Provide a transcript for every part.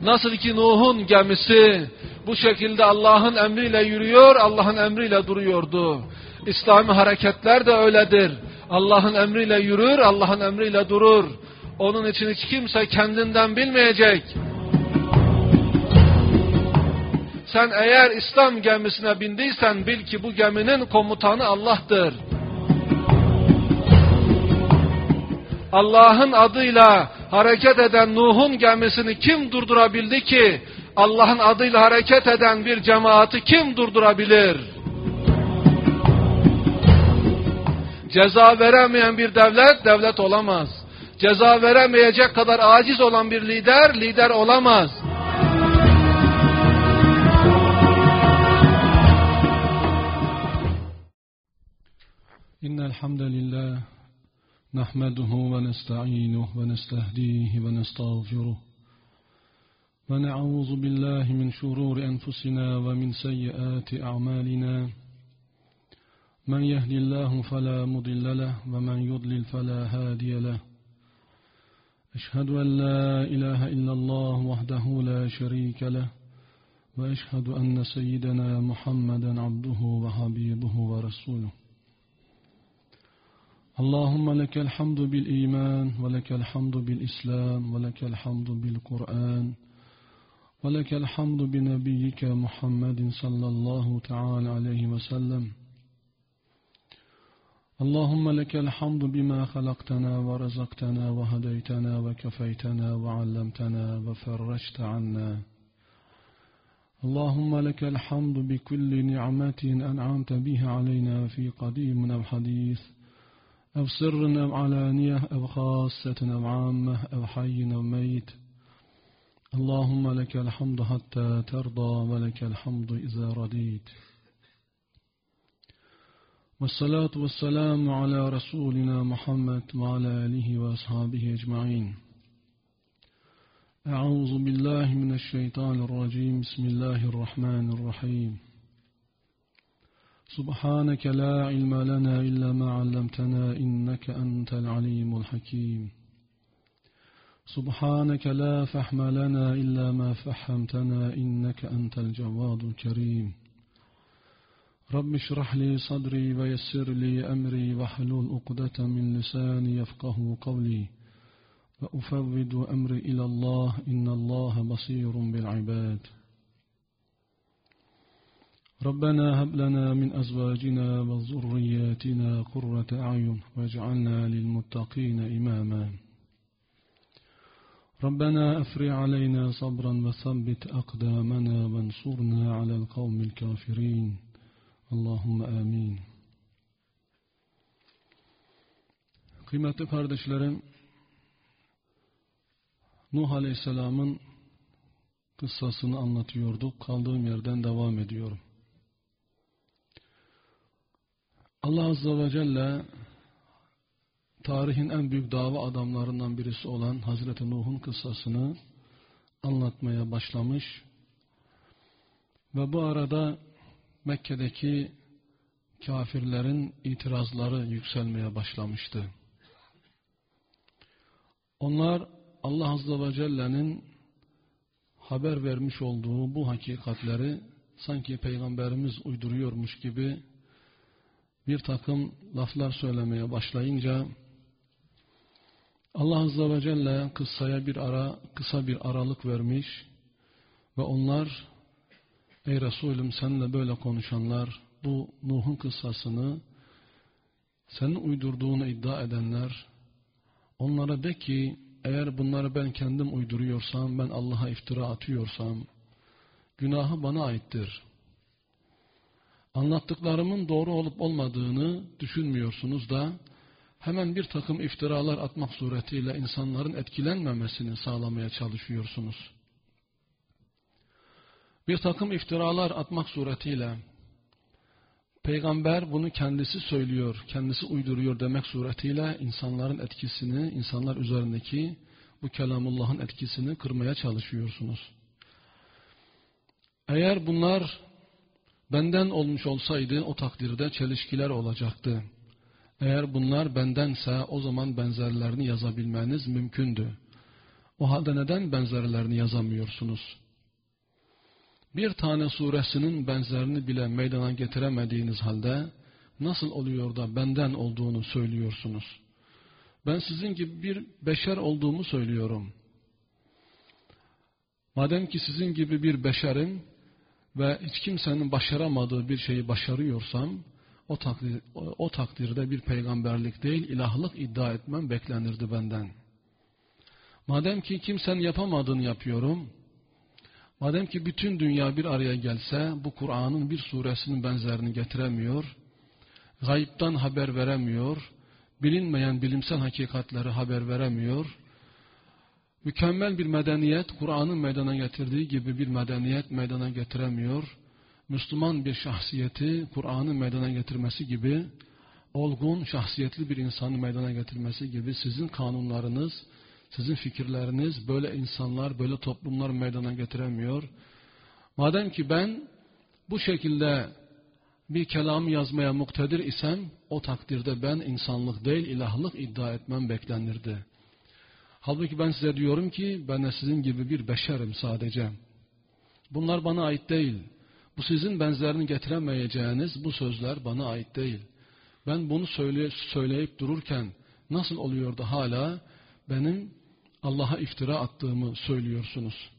Nasıl ki Nuh'un gemisi bu şekilde Allah'ın emriyle yürüyor, Allah'ın emriyle duruyordu. İslami hareketler de öyledir. Allah'ın emriyle yürür, Allah'ın emriyle durur. Onun için hiç kimse kendinden bilmeyecek. Sen eğer İslam gemisine bindiysen bil ki bu geminin komutanı Allah'tır. Allah'ın adıyla hareket eden Nuh'un gemisini kim durdurabildi ki? Allah'ın adıyla hareket eden bir cemaati kim durdurabilir? Ceza veremeyen bir devlet, devlet olamaz. Ceza veremeyecek kadar aciz olan bir lider, lider olamaz. İnnel hamdalillah nahmeduhu ve nesta'inuhu ve nestehdihi ve nestağfiruh. Ve na'udzu billahi min şururi enfusina ve min seyyiati a'malina. Men yehdillahu fela mudille leh ve men yudlil fela hadiye leh. Eşhedü en la ilahe illallah vahdehu la şerike leh ve eşhedü enne seyyidena Muhammeden abduhu ve habibuhu ve resuluh. Allahümme lekel hamdu bil iman ve lekel hamdu bil islam ve lekel hamdu bil Kur'an ve lekel hamdu bi nebiyyike Muhammedin sallallahu teala aleyhi ve sellem. Allahümme lekel hamdu bima halaqtana ve razaqtana ve hadeytana ve kefeytana ve allamtana ve ferreçte anna. Allahümme lekel hamdu bi kulli ni'metin en'amte biha aleyna fi kadimin ev hadis, ev sirrin ev alaniyeh, ev khassetin ev ammeh, ev hayyin ev meyt. Allahümme lekel hamdu hatta terda ve lekel hamdu iza radid. والصلاة والسلام على رسولنا محمد وعلى آله وأصحابه أجمعين. أعوذ بالله من الشيطان الرجيم. بسم الله الرحمن الرحيم. سبحانك لا علم لنا إلا ما علمتنا إنك أنت العليم الحكيم. سبحانك لا فهم لنا إلا ما فهمتنا إنك أنت الجواد الكريم. رب اشرح لي صدري ويسر لي أمري واحلل عقدة من لساني يفقه قولي وأفوض أمري إلى الله إن الله بصير بالعباد. ربنا هب لنا من أزواجنا وذرياتنا قرة أعين واجعلنا للمتقين إماما. ربنا أفرغ علينا صبرا وثبت أقدامنا وانصرنا على القوم الكافرين. Allahümme amin. Kıymetli kardeşlerim, Nuh Aleyhisselam'ın kıssasını anlatıyorduk. Kaldığım yerden devam ediyorum. Allah Azze ve Celle tarihin en büyük dava adamlarından birisi olan Hazreti Nuh'un kıssasını anlatmaya başlamış ve bu arada Mekke'deki kafirlerin itirazları yükselmeye başlamıştı. Onlar Allah Azze ve Celle'nin haber vermiş olduğu bu hakikatleri sanki Peygamberimiz uyduruyormuş gibi bir takım laflar söylemeye başlayınca Allah Azze ve Celle kıssaya kısa bir aralık vermiş ve onlar, ey Resulüm, seninle böyle konuşanlar, bu Nuh'un kıssasını senin uydurduğunu iddia edenler, onlara de ki, eğer bunları ben kendim uyduruyorsam, ben Allah'a iftira atıyorsam, günahı bana aittir. Anlattıklarımın doğru olup olmadığını düşünmüyorsunuz da, hemen bir takım iftiralar atmak suretiyle insanların etkilenmemesini sağlamaya çalışıyorsunuz. Bir takım iftiralar atmak suretiyle Peygamber bunu kendisi söylüyor, kendisi uyduruyor demek suretiyle insanların etkisini, insanlar üzerindeki bu kelamullah'ın etkisini kırmaya çalışıyorsunuz. Eğer bunlar benden olmuş olsaydı o takdirde çelişkiler olacaktı. Eğer bunlar bendense o zaman benzerlerini yazabilmeniz mümkündü. O halde neden benzerlerini yazamıyorsunuz? Bir tane suresinin benzerini bile meydana getiremediğiniz halde nasıl oluyor da benden olduğunu söylüyorsunuz? Ben sizin gibi bir beşer olduğumu söylüyorum. Madem ki sizin gibi bir beşerim ve hiç kimsenin başaramadığı bir şeyi başarıyorsam, o takdirde bir peygamberlik değil, ilahlık iddia etmem beklenirdi benden. Madem ki kimsenin yapamadığını yapıyorum, madem ki bütün dünya bir araya gelse, bu Kur'an'ın bir suresinin benzerini getiremiyor, gayipten haber veremiyor, bilinmeyen bilimsel hakikatleri haber veremiyor, mükemmel bir medeniyet, Kur'an'ın meydana getirdiği gibi bir medeniyet meydana getiremiyor, Müslüman bir şahsiyeti Kur'an'ın meydana getirmesi gibi, olgun, şahsiyetli bir insanı meydana getirmesi gibi sizin kanunlarınız, sizin fikirleriniz, böyle insanlar, böyle toplumlar meydana getiremiyor. Madem ki ben bu şekilde bir kelamı yazmaya muktedir isem, o takdirde ben insanlık değil, ilahlık iddia etmem beklenirdi. Halbuki ben size diyorum ki, ben de sizin gibi bir beşerim sadece. Bunlar bana ait değil. Bu sizin benzerini getiremeyeceğiniz bu sözler bana ait değil. Ben bunu söyleyip dururken nasıl oluyor da hala benim Allah'a iftira attığımı söylüyorsunuz?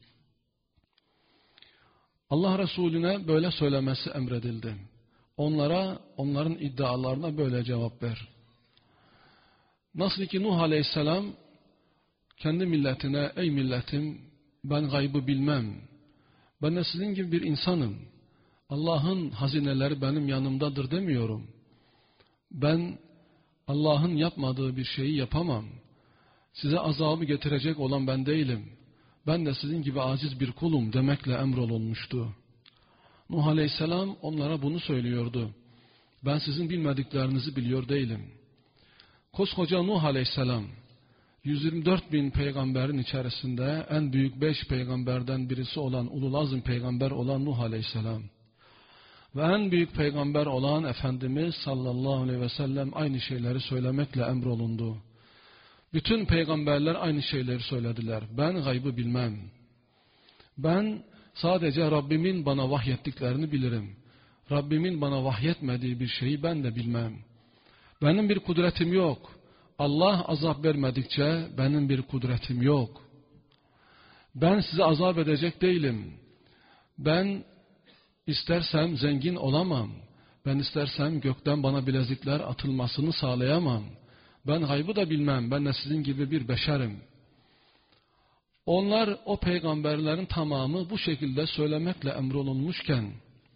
Allah Resulüne böyle söylemesi emredildi. Onların iddialarına böyle cevap ver. Nasıl ki Nuh Aleyhisselam kendi milletine, ey milletim ben gaybı bilmem. Ben de sizin gibi bir insanım. Allah'ın hazineleri benim yanımdadır demiyorum. Ben Allah'ın yapmadığı bir şeyi yapamam. Size azabı getirecek olan ben değilim. Ben de sizin gibi aciz bir kulum demekle emrolunmuştu. Nuh Aleyhisselam onlara bunu söylüyordu. Ben sizin bilmediklerinizi biliyor değilim. Koskoca Nuh Aleyhisselam 124 bin peygamberin içerisinde en büyük 5 peygamberden birisi olan ululazım peygamber olan Nuh Aleyhisselam ve en büyük peygamber olan Efendimiz sallallahu aleyhi ve sellem aynı şeyleri söylemekle emrolundu. Bütün peygamberler aynı şeyleri söylediler. Ben gaybı bilmem. Ben sadece Rabbimin bana vahyettiklerini bilirim. Rabbimin bana vahyetmediği bir şeyi ben de bilmem. Benim bir kudretim yok. Allah azap vermedikçe benim bir kudretim yok. Ben size azap edecek değilim. Ben istersem zengin olamam. Ben istersem gökten bana bilezikler atılmasını sağlayamam. Ben gaybı da bilmem. Ben de sizin gibi bir beşerim. Onlar o peygamberlerin tamamı bu şekilde söylemekle emrolunmuşken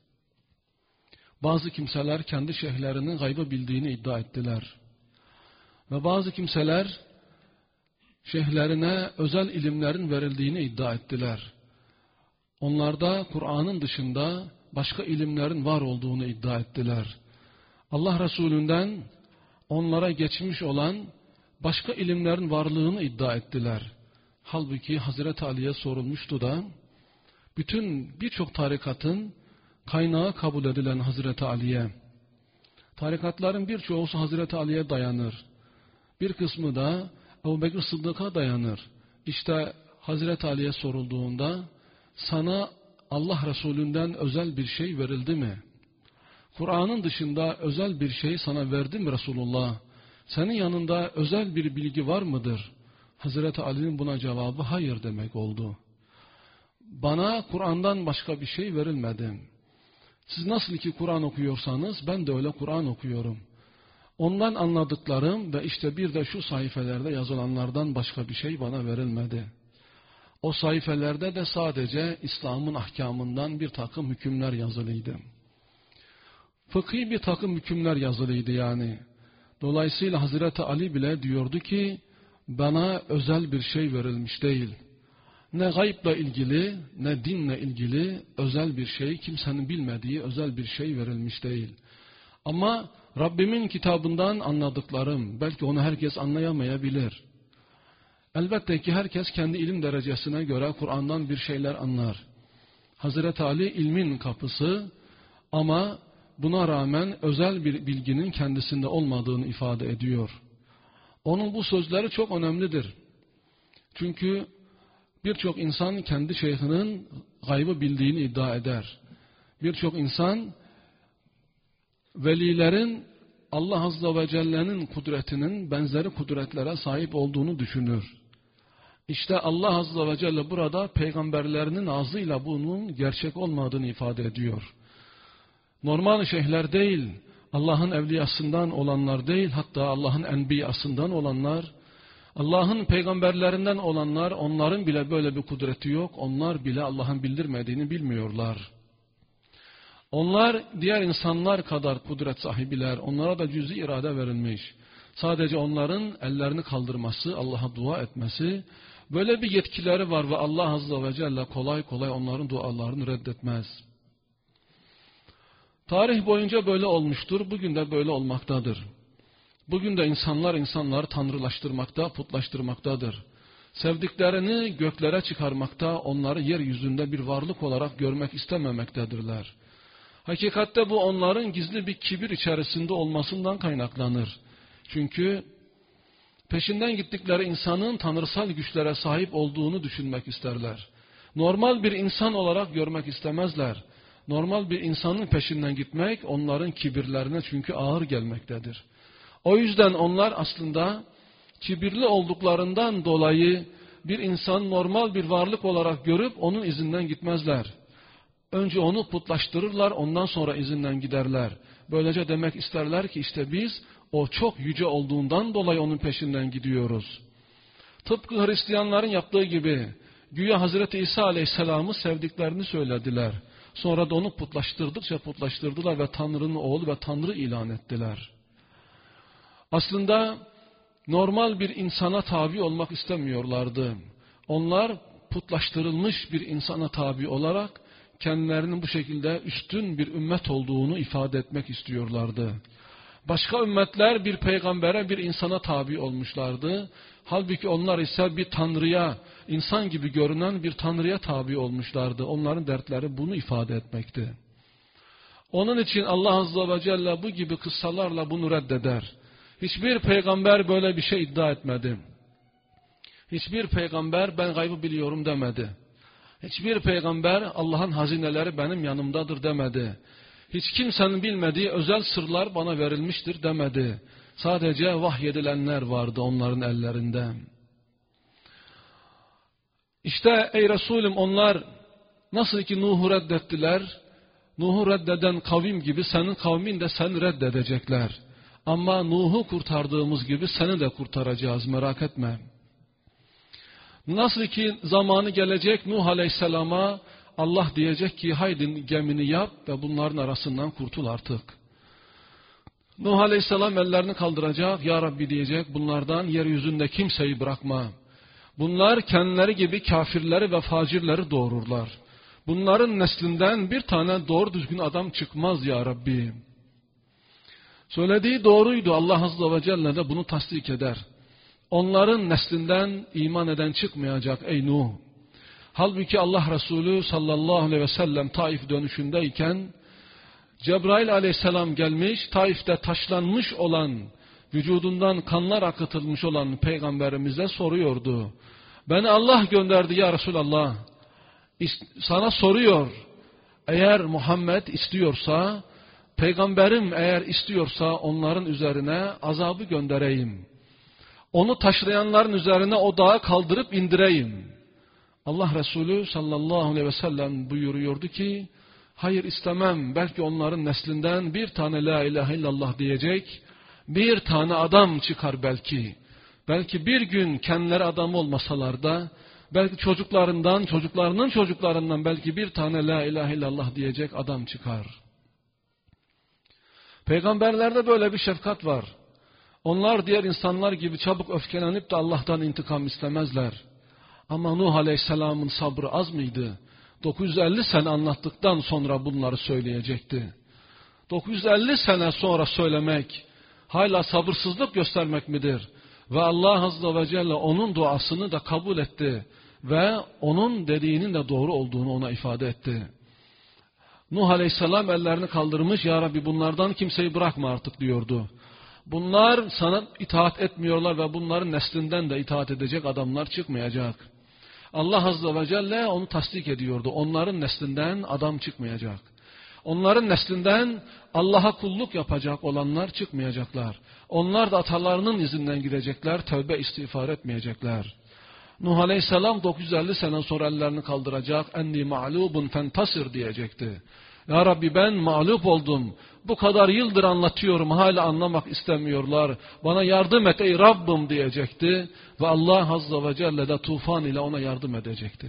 bazı kimseler kendi şeyhlerinin gaybı bildiğini iddia ettiler. Ve bazı kimseler şeyhlerine özel ilimlerin verildiğini iddia ettiler. Onlarda Kur'an'ın dışında başka ilimlerin var olduğunu iddia ettiler. Allah Resulü'nden onlara geçmiş olan başka ilimlerin varlığını iddia ettiler. Halbuki Hazreti Ali'ye sorulmuştu da birçok tarikatın kaynağı kabul edilen Hazreti Ali'ye, tarikatların birçoğusu Hazreti Ali'ye dayanır. Bir kısmı da Ebu Bekir Sıddık'a dayanır. İşte Hazreti Ali'ye sorulduğunda sana Allah Resulü'nden özel bir şey verildi mi? Kur'an'ın dışında özel bir şey sana verdi mi Resulullah? Senin yanında özel bir bilgi var mıdır? Hazreti Ali'nin buna cevabı hayır demek oldu. Bana Kur'an'dan başka bir şey verilmedi. Siz nasıl ki Kur'an okuyorsanız ben de öyle Kur'an okuyorum. Ondan anladıklarım ve işte bir de şu sayfelerde yazılanlardan başka bir şey bana verilmedi. O sayfelerde de sadece İslam'ın ahkamından bir takım hükümler yazılıydı. Fıkhi bir takım hükümler yazılıydı yani. Dolayısıyla Hazreti Ali bile diyordu ki bana özel bir şey verilmiş değil. Ne gaybla ilgili ne dinle ilgili özel bir şey, kimsenin bilmediği özel bir şey verilmiş değil. Ama Rabbimin kitabından anladıklarım, belki onu herkes anlayamayabilir. Elbette ki herkes kendi ilim derecesine göre Kur'an'dan bir şeyler anlar. Hazreti Ali ilmin kapısı ama buna rağmen özel bir bilginin kendisinde olmadığını ifade ediyor. Onun bu sözleri çok önemlidir. Çünkü Birçok insan kendi şeyhinin gaybı bildiğini iddia eder. Birçok insan velilerin Allah Azze ve Celle'nin kudretinin benzeri kudretlere sahip olduğunu düşünür. İşte Allah Azze ve Celle burada peygamberlerinin ağzıyla bunun gerçek olmadığını ifade ediyor. Normal şeyhler değil, Allah'ın evliyasından olanlar değil, hatta Allah'ın enbiyasından olanlar, Allah'ın peygamberlerinden olanlar, onların bile böyle bir kudreti yok. Onlar bile Allah'ın bildirmediğini bilmiyorlar. Onlar diğer insanlar kadar kudret sahibiler. Onlara da cüz-i irade verilmiş. Sadece onların ellerini kaldırması, Allah'a dua etmesi, böyle bir yetkileri var ve Allah Azze ve Celle kolay kolay onların dualarını reddetmez. Tarih boyunca böyle olmuştur, bugün de böyle olmaktadır. Bugün de insanları tanrılaştırmakta, putlaştırmaktadır. Sevdiklerini göklere çıkarmakta, onları yeryüzünde bir varlık olarak görmek istememektedirler. Hakikatte bu onların gizli bir kibir içerisinde olmasından kaynaklanır. Çünkü peşinden gittikleri insanın tanrısal güçlere sahip olduğunu düşünmek isterler. Normal bir insan olarak görmek istemezler. Normal bir insanın peşinden gitmek onların kibirlerine çünkü ağır gelmektedir. O yüzden onlar aslında kibirli olduklarından dolayı bir insan normal bir varlık olarak görüp onun izinden gitmezler. Önce onu putlaştırırlar, ondan sonra izinden giderler. Böylece demek isterler ki işte biz o çok yüce olduğundan dolayı onun peşinden gidiyoruz. Tıpkı Hristiyanların yaptığı gibi güya Hazreti İsa Aleyhisselam'ı sevdiklerini söylediler. Sonra da onu putlaştırdıkça putlaştırdılar ve Tanrı'nın oğlu ve Tanrı ilan ettiler. Aslında normal bir insana tabi olmak istemiyorlardı. Onlar putlaştırılmış bir insana tabi olarak kendilerinin bu şekilde üstün bir ümmet olduğunu ifade etmek istiyorlardı. Başka ümmetler bir peygambere, bir insana tabi olmuşlardı. Halbuki onlar ise bir tanrıya, insan gibi görünen bir tanrıya tabi olmuşlardı. Onların dertleri bunu ifade etmekti. Onun için Allah Azze ve Celle bu gibi kıssalarla bunu reddeder. Hiçbir peygamber böyle bir şey iddia etmedi. Hiçbir peygamber ben gaybı biliyorum demedi. Hiçbir peygamber Allah'ın hazineleri benim yanımdadır demedi. Hiç kimsenin bilmediği özel sırlar bana verilmiştir demedi. Sadece vahyedilenler vardı onların ellerinde. İşte ey Resulüm onlar nasıl ki Nuh'u reddettiler, Nuh'u reddeden kavim gibi senin kavmin de seni reddedecekler. Ama Nuh'u kurtardığımız gibi seni de kurtaracağız, merak etme. Nasıl ki zamanı gelecek Nuh Aleyhisselam'a Allah diyecek ki haydi gemini yap ve bunların arasından kurtul artık. Nuh Aleyhisselam ellerini kaldıracak, Ya Rabbi diyecek, bunlardan yeryüzünde kimseyi bırakma. Bunlar kendileri gibi kafirleri ve facirleri doğururlar. Bunların neslinden bir tane doğru düzgün adam çıkmaz Ya Rabbi. Söylediği doğruydu, Allah Azze ve Celle de bunu tasdik eder. Onların neslinden iman eden çıkmayacak ey Nuh. Halbuki Allah Resulü sallallahu aleyhi ve sellem Taif dönüşündeyken Cebrail aleyhisselam gelmiş, Taif'te taşlanmış olan, vücudundan kanlar akıtılmış olan peygamberimize soruyordu. Beni Allah gönderdi ya Resulallah. Sana soruyor. Eğer Muhammed istiyorsa, peygamberim eğer istiyorsa onların üzerine azabı göndereyim. Onu taşlayanların üzerine o dağı kaldırıp indireyim. Allah Resulü sallallahu aleyhi ve sellem buyuruyordu ki, hayır istemem, belki onların neslinden bir tane la ilahe illallah diyecek, bir tane adam çıkar belki. Belki bir gün kendileri adam olmasalar da, belki çocuklarından, çocuklarının çocuklarından belki bir tane la ilahe illallah diyecek adam çıkar. Peygamberlerde böyle bir şefkat var. Onlar diğer insanlar gibi çabuk öfkelenip de Allah'tan intikam istemezler. Ama Nuh Aleyhisselam'ın sabrı az mıydı? 950 sene anlattıktan sonra bunları söyleyecekti. 950 sene sonra söylemek hala sabırsızlık göstermek midir? Ve Allah Azze ve Celle onun duasını da kabul etti. Ve onun dediğinin de doğru olduğunu ona ifade etti. Nuh Aleyhisselam ellerini kaldırmış, Ya Rabbi bunlardan kimseyi bırakma artık diyordu. Bunlar sana itaat etmiyorlar ve bunların neslinden de itaat edecek adamlar çıkmayacak. Allah Azze ve Celle onu tasdik ediyordu. Onların neslinden adam çıkmayacak. Onların neslinden Allah'a kulluk yapacak olanlar çıkmayacaklar. Onlar da atalarının izinden gidecekler, tövbe istiğfar etmeyecekler. Nuh Aleyhisselam 950 sene sonra ellerini kaldıracak, enni ma'lubun fentasir diyecekti. Ya Rabbi ben mağlup oldum. Bu kadar yıldır anlatıyorum, hala anlamak istemiyorlar. Bana yardım et ey Rabbim diyecekti. Ve Allah Azze ve Celle de tufan ile ona yardım edecekti.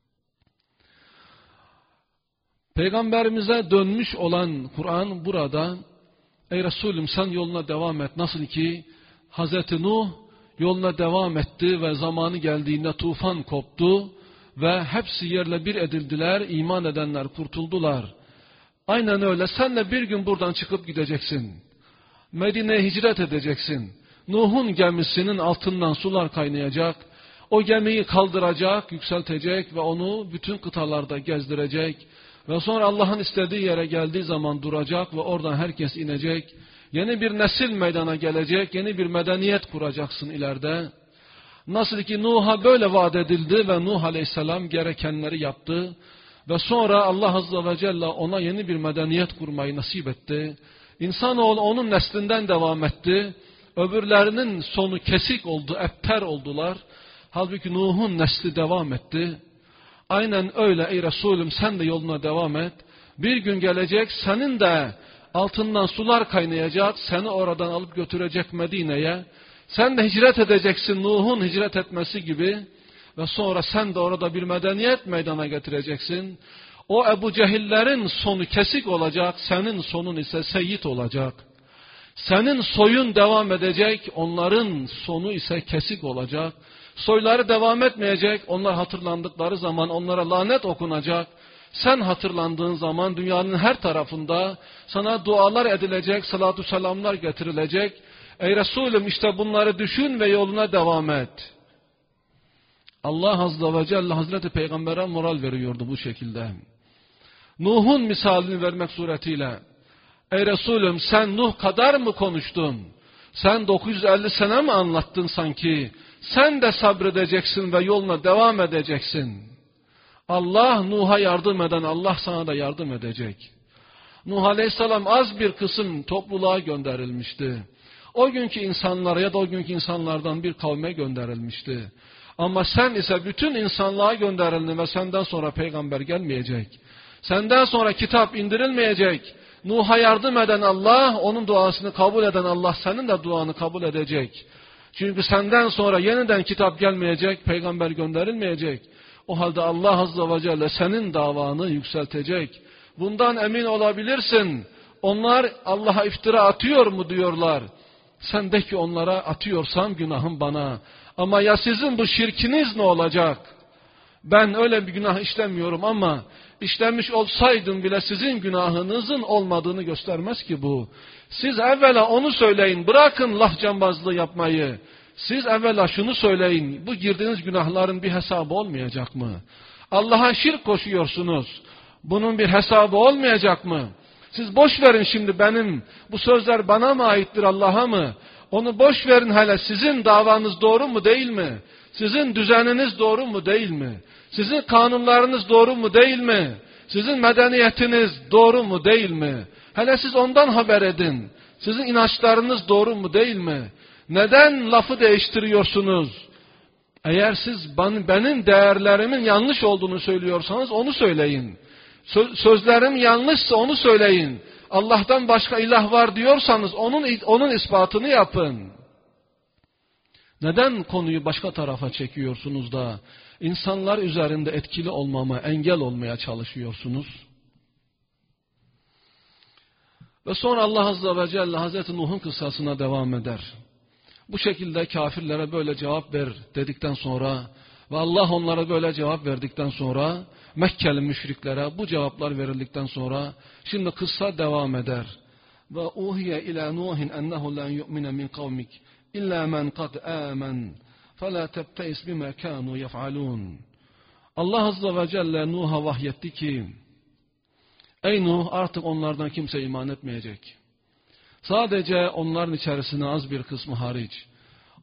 Peygamberimize dönmüş olan Kur'an burada, ey Resulüm sen yoluna devam et. Nasıl ki Hazreti Nuh yoluna devam etti ve zamanı geldiğinde tufan koptu ve hepsi yerle bir edildiler, iman edenler kurtuldular. Aynen öyle sen de bir gün buradan çıkıp gideceksin. Medine'ye hicret edeceksin. Nuh'un gemisinin altından sular kaynayacak. O gemiyi kaldıracak, yükseltecek ve onu bütün kıtalarda gezdirecek. Ve sonra Allah'ın istediği yere geldiği zaman duracak ve oradan herkes inecek. Yeni bir nesil meydana gelecek, yeni bir medeniyet kuracaksın ileride. Nasıl ki Nuh'a böyle vaat edildi ve Nuh Aleyhisselam gerekenleri yaptı. Ve sonra Allah Azze ve Celle ona yeni bir medeniyet kurmayı nasip etti. İnsanoğlu onun neslinden devam etti. Öbürlerinin sonu kesik oldu, epter oldular. Halbuki Nuh'un nesli devam etti. Aynen öyle ey Resulüm sen de yoluna devam et. Bir gün gelecek senin de altından sular kaynayacak. Seni oradan alıp götürecek Medine'ye. Sen de hicret edeceksin Nuh'un hicret etmesi gibi. Ve sonra sen de orada bir medeniyet meydana getireceksin. O Ebu Cehillerin sonu kesik olacak. Senin sonun ise seyyid olacak. Senin soyun devam edecek. Onların sonu ise kesik olacak. Soyları devam etmeyecek. Onlar hatırlandıkları zaman onlara lanet okunacak. Sen hatırlandığın zaman dünyanın her tarafında sana dualar edilecek, salatü selamlar getirilecek. Ey Resulüm işte bunları düşün ve yoluna devam et. Allah Azze ve Celle Hazreti Peygamber'e moral veriyordu bu şekilde. Nuh'un misalini vermek suretiyle. Ey Resulüm sen Nuh kadar mı konuştun? Sen 950 sene mi anlattın sanki? Sen de sabredeceksin ve yoluna devam edeceksin. Allah Nuh'a yardım eden Allah sana da yardım edecek. Nuh Aleyhisselam az bir kısım topluluğa gönderilmişti. O günkü insanlara ya da o günkü insanlardan bir kavme gönderilmişti. Ama sen ise bütün insanlığa gönderildin ve senden sonra peygamber gelmeyecek. Senden sonra kitap indirilmeyecek. Nuh'a yardım eden Allah, onun duasını kabul eden Allah senin de duanı kabul edecek. Çünkü senden sonra yeniden kitap gelmeyecek, peygamber gönderilmeyecek. O halde Allah Azze ve Celle senin davanı yükseltecek. Bundan emin olabilirsin. Onlar Allah'a iftira atıyor mu diyorlar. Sen de ki onlara atıyorsam günahım bana. Ama ya sizin bu şirkiniz ne olacak? Ben öyle bir günah işlemiyorum ama işlemiş olsaydım bile sizin günahınızın olmadığını göstermez ki bu. Siz evvela onu söyleyin, bırakın laf cambazlığı yapmayı. Siz evvela şunu söyleyin, bu girdiğiniz günahların bir hesabı olmayacak mı? Allah'a şirk koşuyorsunuz, bunun bir hesabı olmayacak mı? Siz boş verin şimdi benim, bu sözler bana mı aittir Allah'a mı? Onu boş verin hele, sizin davanız doğru mu değil mi? Sizin düzeniniz doğru mu değil mi? Sizin kanunlarınız doğru mu değil mi? Sizin medeniyetiniz doğru mu değil mi? Hele siz ondan haber edin. Sizin inançlarınız doğru mu değil mi? Neden lafı değiştiriyorsunuz? Eğer siz benim değerlerimin yanlış olduğunu söylüyorsanız onu söyleyin. Sözlerim yanlışsa onu söyleyin. Allah'tan başka ilah var diyorsanız onun ispatını yapın. Neden konuyu başka tarafa çekiyorsunuz da insanlar üzerinde etkili olmama, engel olmaya çalışıyorsunuz? Ve sonra Allah Azze ve Celle Hazreti Nuh'un kıssasına devam eder. Bu şekilde kafirlere böyle cevap ver dedikten sonra ve Allah onlara böyle cevap verdikten sonra Mekkeli müşriklere bu cevaplar verildikten sonra şimdi kıssa devam eder. Ve uhiye ila Nuhin ennehu len yu'mine min kavmik illa men kad amen fela tebteis bima kanu yef'alun. Allah Azze ve Celle Nuh'a vahyetti ki ey Nuh artık onlardan kimse iman etmeyecek. Sadece onların içerisine az bir kısmı hariç.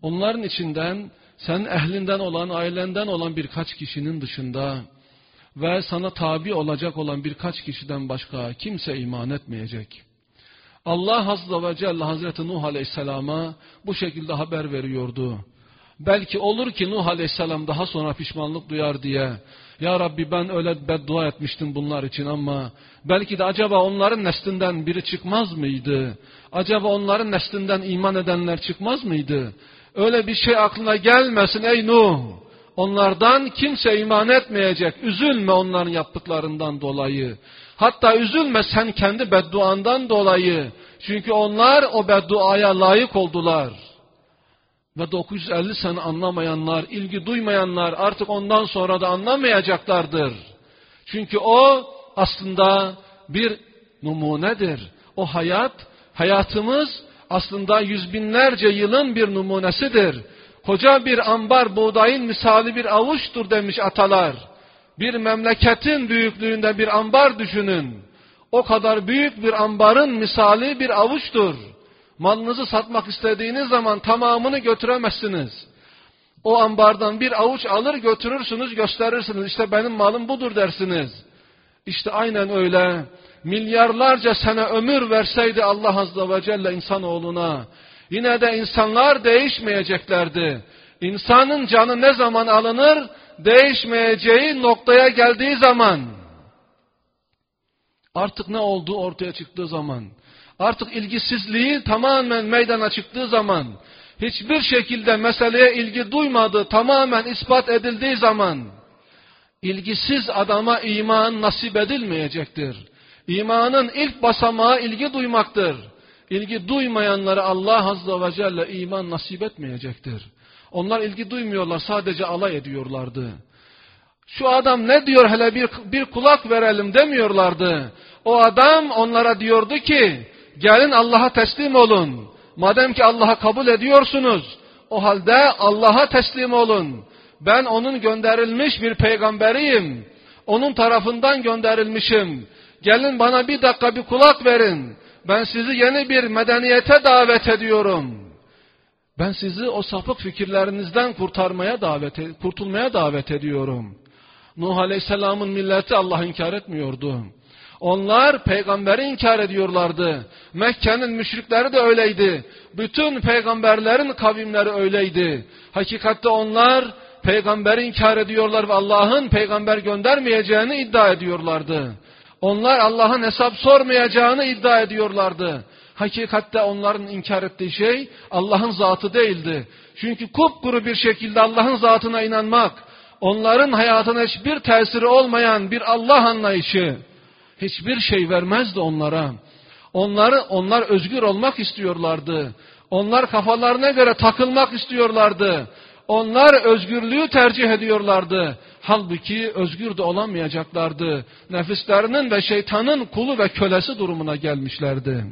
Onların içinden senin ehlinden olan, ailenden olan birkaç kişinin dışında ve sana tabi olacak olan birkaç kişiden başka kimse iman etmeyecek. Allah Azze ve Celle Hazreti Nuh Aleyhisselam'a bu şekilde haber veriyordu. Belki olur ki Nuh Aleyhisselam daha sonra pişmanlık duyar diye, ya Rabbi ben öyle beddua etmiştim bunlar için ama belki de acaba onların neslinden biri çıkmaz mıydı? Acaba onların neslinden iman edenler çıkmaz mıydı? Öyle bir şey aklına gelmesin ey Nuh. Onlardan kimse iman etmeyecek. Üzülme onların yaptıklarından dolayı. Hatta üzülme sen kendi bedduandan dolayı. Çünkü onlar o bedduaya layık oldular. Ve 950 sene anlamayanlar, ilgi duymayanlar artık ondan sonra da anlamayacaklardır. Çünkü o aslında bir numunedir. O hayatımız aslında yüz binlerce yılın bir numunesidir. Koca bir ambar buğdayın misali bir avuçtur demiş atalar. Bir memleketin büyüklüğünde bir ambar düşünün. O kadar büyük bir ambarın misali bir avuçtur. Malınızı satmak istediğiniz zaman tamamını götüremezsiniz. O ambardan bir avuç alır götürürsünüz, gösterirsiniz. İşte benim malım budur dersiniz. İşte aynen öyle. Milyarlarca sene ömür verseydi Allah Azze ve Celle insanoğluna, yine de insanlar değişmeyeceklerdi. İnsanın canı ne zaman alınır? Değişmeyeceği noktaya geldiği zaman. Artık ne olduğu ortaya çıktığı zaman. Artık ilgisizliği tamamen meydana çıktığı zaman. Hiçbir şekilde meseleye ilgi duymadığı tamamen ispat edildiği zaman. İlgisiz adama iman nasip edilmeyecektir. İmanın ilk basamağı ilgi duymaktır. İlgi duymayanlara Allah Azze ve Celle iman nasip etmeyecektir. Onlar ilgi duymuyorlar, sadece alay ediyorlardı. Şu adam ne diyor, hele bir kulak verelim demiyorlardı. O adam onlara diyordu ki, gelin Allah'a teslim olun. Madem ki Allah'a kabul ediyorsunuz, o halde Allah'a teslim olun. Ben onun gönderilmiş bir peygamberiyim. Onun tarafından gönderilmişim. Gelin bana bir dakika bir kulak verin. Ben sizi yeni bir medeniyete davet ediyorum. Ben sizi o sapık fikirlerinizden kurtulmaya davet ediyorum. Nuh Aleyhisselam'ın milleti Allah'ı inkar etmiyordu. Onlar peygamberi inkar ediyorlardı. Mekke'nin müşrikleri de öyleydi. Bütün peygamberlerin kavimleri öyleydi. Hakikatte onlar peygamberi inkar ediyorlar ve Allah'ın peygamber göndermeyeceğini iddia ediyorlardı. Onlar Allah'ın hesap sormayacağını iddia ediyorlardı. Hakikatte onların inkar ettiği şey Allah'ın zatı değildi. Çünkü kupkuru bir şekilde Allah'ın zatına inanmak, onların hayatına hiçbir tesiri olmayan bir Allah anlayışı, hiçbir şey vermezdi onlara. Onlar özgür olmak istiyorlardı. Onlar kafalarına göre takılmak istiyorlardı. Onlar özgürlüğü tercih ediyorlardı. Halbuki özgür de olamayacaklardı. Nefislerinin ve şeytanın kulu ve kölesi durumuna gelmişlerdi.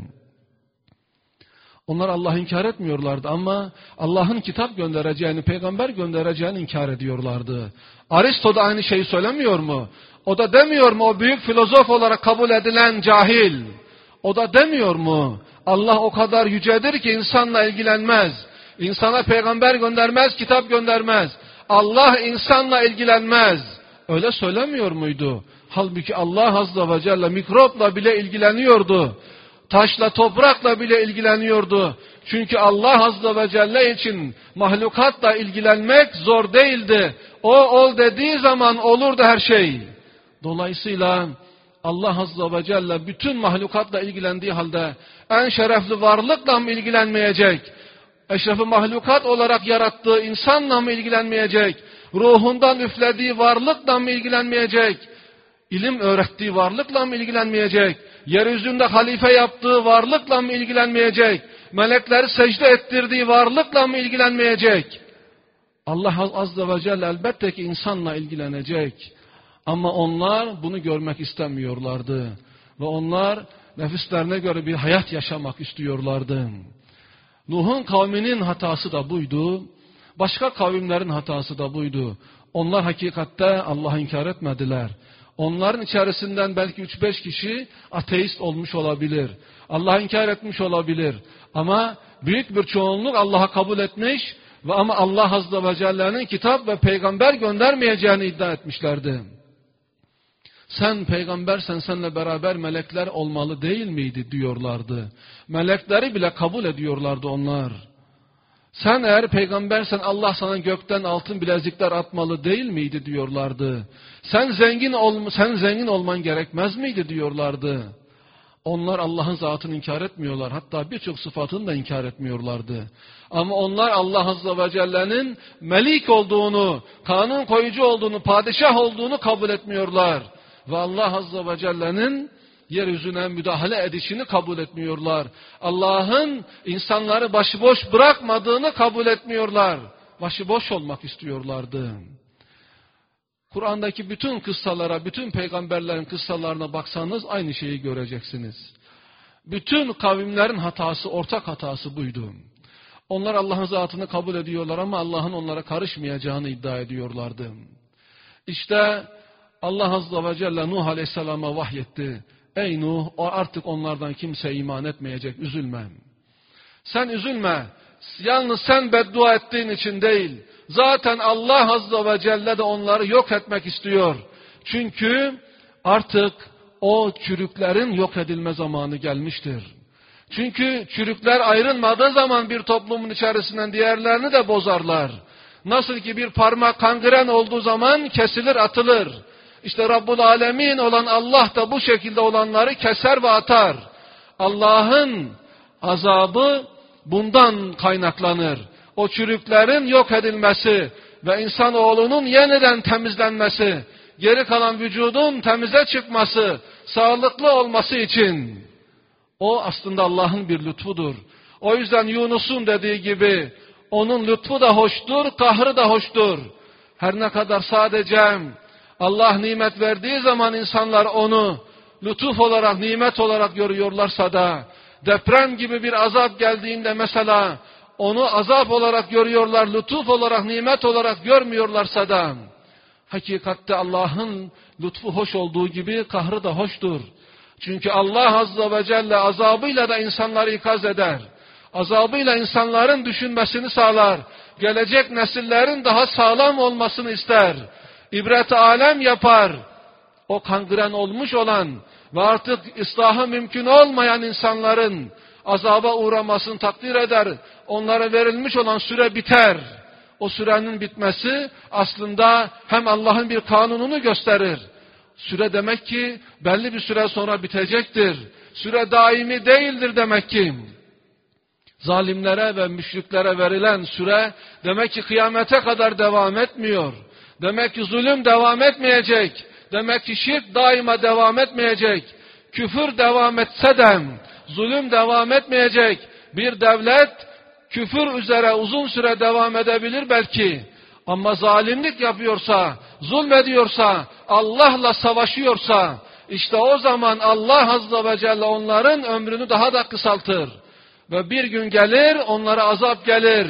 Onlar Allah'ı inkar etmiyorlardı ama Allah'ın kitap göndereceğini, peygamber göndereceğini inkar ediyorlardı. Aristo da aynı şeyi söylemiyor mu? O da demiyor mu, o büyük filozof olarak kabul edilen cahil? O da demiyor mu? Allah o kadar yücedir ki insanla ilgilenmez. İnsana peygamber göndermez, kitap göndermez. Allah insanla ilgilenmez. Öyle söylemiyor muydu? Halbuki Allah Azze ve Celle mikropla bile ilgileniyordu. Taşla, toprakla bile ilgileniyordu. Çünkü Allah Azze ve Celle için mahlukatla ilgilenmek zor değildi. O ol dediği zaman olurdu her şey. Dolayısıyla Allah Azze ve Celle bütün mahlukatla ilgilendiği halde en şerefli varlıkla mı ilgilenmeyecek? Eşrefi mahlukat olarak yarattığı insanla mı ilgilenmeyecek? Ruhundan üflediği varlıkla mı ilgilenmeyecek? İlim öğrettiği varlıkla mı ilgilenmeyecek? Yeryüzünde halife yaptığı varlıkla mı ilgilenmeyecek? Melekleri secde ettirdiği varlıkla mı ilgilenmeyecek? Allah Azze ve Celle elbette ki insanla ilgilenecek. Ama onlar bunu görmek istemiyorlardı. Ve onlar nefislerine göre bir hayat yaşamak istiyorlardı. Nuh'un kavminin hatası da buydu. Başka kavimlerin hatası da buydu. Onlar hakikatte Allah'ı inkar etmediler. Onların içerisinden belki 3-5 kişi ateist olmuş olabilir. Allah'ı inkar etmiş olabilir. Ama büyük bir çoğunluk Allah'a kabul etmiş Ve ama Allah Azze ve Celle'nin kitap ve peygamber göndermeyeceğini iddia etmişlerdi. Sen peygambersen seninle beraber melekler olmalı değil miydi diyorlardı. Melekleri bile kabul ediyorlardı onlar. Sen eğer peygambersen Allah sana gökten altın bilezikler atmalı değil miydi diyorlardı. Sen zengin olman gerekmez miydi diyorlardı. Onlar Allah'ın zatını inkar etmiyorlar. Hatta birçok sıfatını da inkar etmiyorlardı. Ama onlar Allah Azze ve Celle'nin melik olduğunu, kanun koyucu olduğunu, padişah olduğunu kabul etmiyorlar. Ve Allah Azze ve Celle'nin yeryüzüne müdahale edişini kabul etmiyorlar. Allah'ın insanları başıboş bırakmadığını kabul etmiyorlar. Başıboş olmak istiyorlardı. Kur'an'daki bütün kıssalara, bütün peygamberlerin kıssalarına baksanız aynı şeyi göreceksiniz. Bütün kavimlerin hatası, ortak hatası buydu. Onlar Allah'ın zatını kabul ediyorlar ama Allah'ın onlara karışmayacağını iddia ediyorlardı. İşte Allah Azze ve Celle Nuh Aleyhisselam'a vahyetti. Ey Nuh, artık onlardan kimse iman etmeyecek, üzülme. Sen üzülme, yalnız sen beddua ettiğin için değil. Zaten Allah Azze ve Celle de onları yok etmek istiyor. Çünkü artık o çürüklerin yok edilme zamanı gelmiştir. Çünkü çürükler ayrılmadığı zaman bir toplumun içerisinden diğerlerini de bozarlar. Nasıl ki bir parmak kangren olduğu zaman kesilir, atılır. İşte Rabbul Alemin olan Allah da bu şekilde olanları keser ve atar. Allah'ın azabı bundan kaynaklanır. O çürüklerin yok edilmesi ve insanoğlunun yeniden temizlenmesi, geri kalan vücudun temize çıkması, sağlıklı olması için. O aslında Allah'ın bir lütfudur. O yüzden Yunus'un dediği gibi onun lütfu da hoştur, kahrı da hoştur. Her ne kadar sadece Allah nimet verdiği zaman insanlar onu lütuf olarak, nimet olarak görüyorlarsa da, deprem gibi bir azap geldiğinde mesela onu azap olarak görüyorlar, lütuf olarak, nimet olarak görmüyorlarsa da, hakikatte Allah'ın lütfu hoş olduğu gibi kahrı da hoştur. Çünkü Allah Azze ve Celle azabıyla da insanları ikaz eder. Azabıyla insanların düşünmesini sağlar. Gelecek nesillerin daha sağlam olmasını ister. İbret-i alem yapar. O kangren olmuş olan ve artık ıslahı mümkün olmayan insanların azaba uğramasını takdir eder. Onlara verilmiş olan süre biter. O sürenin bitmesi aslında hem Allah'ın bir kanununu gösterir. Süre demek ki belli bir süre sonra bitecektir. Süre daimi değildir demek ki. Zalimlere ve müşriklere verilen süre demek ki kıyamete kadar devam etmiyor. Demek ki zulüm devam etmeyecek. Demek ki şirk daima devam etmeyecek. Küfür devam etse de zulüm devam etmeyecek. Bir devlet küfür üzere uzun süre devam edebilir belki. Ama zalimlik yapıyorsa, zulmediyorsa, Allah'la savaşıyorsa, işte o zaman Allah Azze ve Celle onların ömrünü daha da kısaltır. Ve bir gün gelir, onlara azap gelir.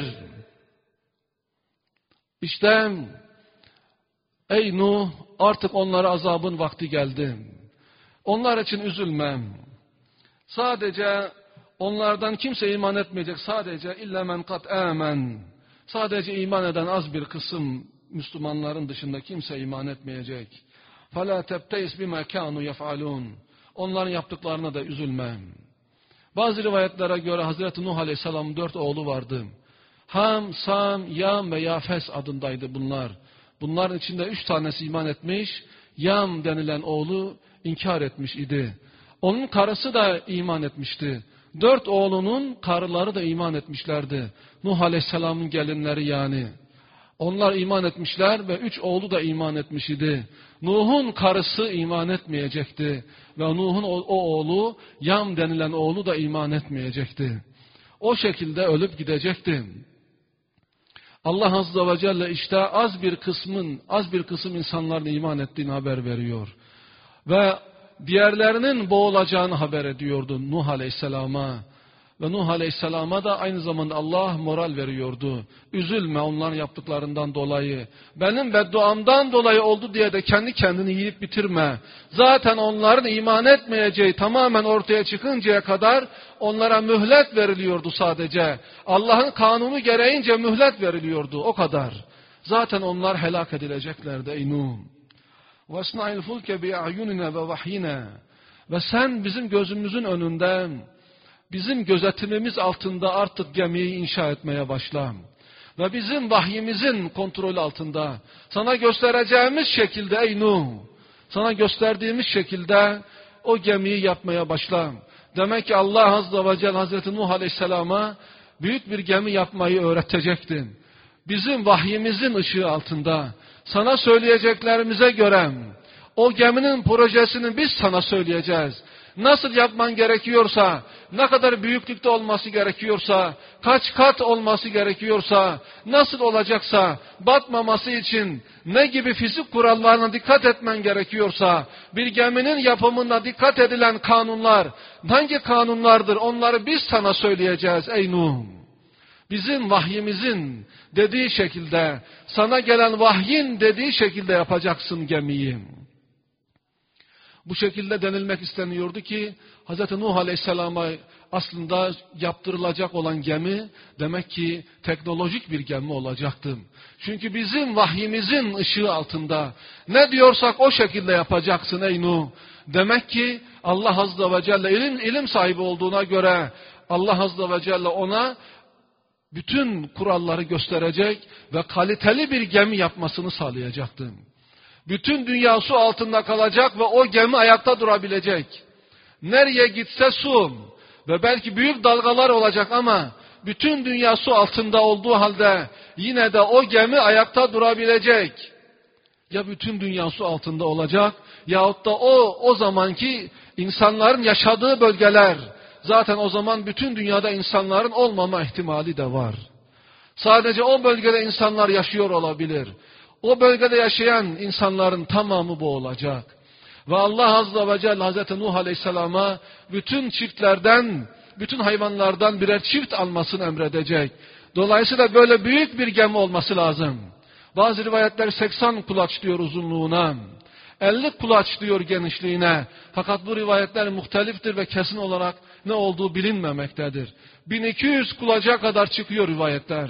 İşte ey Nuh, artık onlara azabın vakti geldi. Onlar için üzülmem. Sadece onlardan kimse iman etmeyecek. Sadece illa men kat amen. Sadece iman eden az bir kısım Müslümanların dışında kimse iman etmeyecek. فَلَا تَبْتَيْسْ بِمَا كَانُوا يَفْعَلُونَ. Onların yaptıklarına da üzülmem. Bazı rivayetlere göre Hazreti Nuh Aleyhisselam'ın 4 oğlu vardı. Ham, Sam, Yam ve Yafes adındaydı bunlar. Bunların içinde 3 tanesi iman etmiş. Yam denilen oğlu inkar etmiş idi. Onun karısı da iman etmişti. 4 oğlunun karıları da iman etmişlerdi. Nuh Aleyhisselam'ın gelinleri yani. Onlar iman etmişler ve 3 oğlu da iman etmiş idi. Nuh'un karısı iman etmeyecekti. Ve Nuh'un o oğlu, Yam denilen oğlu da iman etmeyecekti. O şekilde ölüp gidecekti. Allah Azze ve Celle işte az bir kısım insanların iman ettiğini haber veriyor. Ve diğerlerinin boğulacağını haber ediyordu Nuh Aleyhisselam'a. Ve Nuh Aleyhisselam'a da aynı zamanda Allah moral veriyordu. Üzülme onların yaptıklarından dolayı. Benim bedduamdan dolayı oldu diye de kendi kendini yiyip bitirme. Zaten onların iman etmeyeceği tamamen ortaya çıkıncaya kadar onlara mühlet veriliyordu sadece. Allah'ın kanunu gereğince mühlet veriliyordu, o kadar. Zaten onlar helak edileceklerdi ey Nuh. وَاسْنَعِ الْفُلْكَ بِاَعْيُنِنَا وَوَحْيِنَا Ve sen bizim gözümüzün önünde, bizim gözetimimiz altında artık gemiyi inşa etmeye başla. Ve bizim vahyimizin kontrolü altında, sana göstereceğimiz şekilde ey Nuh, sana gösterdiğimiz şekilde o gemiyi yapmaya başla. Demek ki Allah Azze ve Celle Hazreti Nuh Aleyhisselam'a büyük bir gemi yapmayı öğretecekti. Bizim vahyimizin ışığı altında, sana söyleyeceklerimize göre o geminin projesini biz sana söyleyeceğiz. Nasıl yapman gerekiyorsa, ne kadar büyüklükte olması gerekiyorsa, kaç kat olması gerekiyorsa, nasıl olacaksa, batmaması için ne gibi fizik kurallarına dikkat etmen gerekiyorsa, bir geminin yapımında dikkat edilen kanunlar, hangi kanunlardır onları biz sana söyleyeceğiz ey Nuh. Bizim vahyimizin dediği şekilde, sana gelen vahyin dediği şekilde yapacaksın gemiyi. Bu şekilde denilmek isteniyordu ki Hz. Nuh Aleyhisselam'a aslında yaptırılacak olan gemi demek ki teknolojik bir gemi olacaktı. Çünkü bizim vahyimizin ışığı altında ne diyorsak o şekilde yapacaksın ey Nuh. Demek ki Allah Azze ve Celle ilim sahibi olduğuna göre Allah Azze ve Celle ona bütün kuralları gösterecek ve kaliteli bir gemi yapmasını sağlayacaktı. Bütün dünya su altında kalacak ve o gemi ayakta durabilecek. Nereye gitse su ve belki büyük dalgalar olacak ama bütün dünya su altında olduğu halde yine de o gemi ayakta durabilecek. Ya bütün dünya su altında olacak yahut da o zamanki insanların yaşadığı bölgeler, zaten o zaman bütün dünyada insanların olmama ihtimali de var. Sadece o bölgede insanlar yaşıyor olabilir. O bölgede yaşayan insanların tamamı bu olacak. Ve Allah Azze ve Celle Hazreti Nuh Aleyhisselam'a bütün çiftlerden, bütün hayvanlardan birer çift almasını emredecek. Dolayısıyla böyle büyük bir gemi olması lazım. Bazı rivayetler 80 kulaç diyor uzunluğuna, 50 kulaç diyor genişliğine. Fakat bu rivayetler muhteliftir ve kesin olarak ne olduğu bilinmemektedir. 1200 kulaca kadar çıkıyor rivayetler.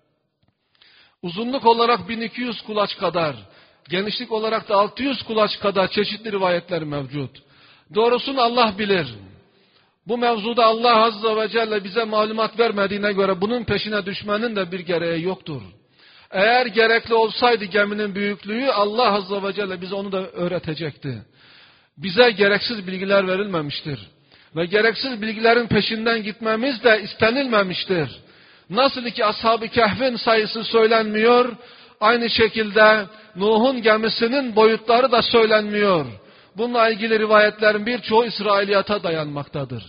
Uzunluk olarak 1200 kulaç kadar, genişlik olarak da 600 kulaç kadar çeşitli rivayetler mevcut. Doğrusunu Allah bilir. Bu mevzuda Allah Azze ve Celle bize malumat vermediğine göre bunun peşine düşmenin de bir gereği yoktur. Eğer gerekli olsaydı geminin büyüklüğü Allah Azze ve Celle bize onu da öğretecekti. Bize gereksiz bilgiler verilmemiştir. Ve gereksiz bilgilerin peşinden gitmemiz de istenilmemiştir. Nasıl ki Ashab-ı Kehf'in sayısı söylenmiyor, aynı şekilde Nuh'un gemisinin boyutları da söylenmiyor. Bununla ilgili rivayetlerin birçoğu İsrailiyata dayanmaktadır.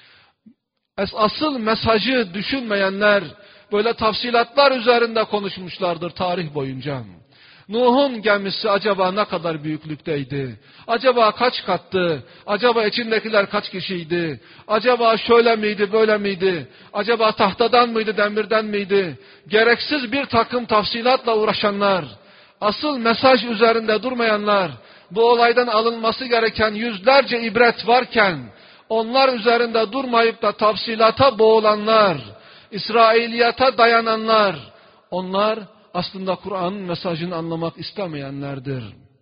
Asıl mesajı düşünmeyenler böyle tafsilatlar üzerinde konuşmuşlardır tarih boyunca. Nuh'un gemisi acaba ne kadar büyüklükteydi? Acaba kaç kattı? Acaba içindekiler kaç kişiydi? Acaba şöyle miydi, böyle miydi? Acaba tahtadan mıydı, demirden miydi? Gereksiz bir takım tafsilatla uğraşanlar, asıl mesaj üzerinde durmayanlar, bu olaydan alınması gereken yüzlerce ibret varken, onlar üzerinde durmayıp da tafsilata boğulanlar, İsrailiyata dayananlar, onlar aslında Kur'an'ın mesajını anlamak istemeyenlerdir.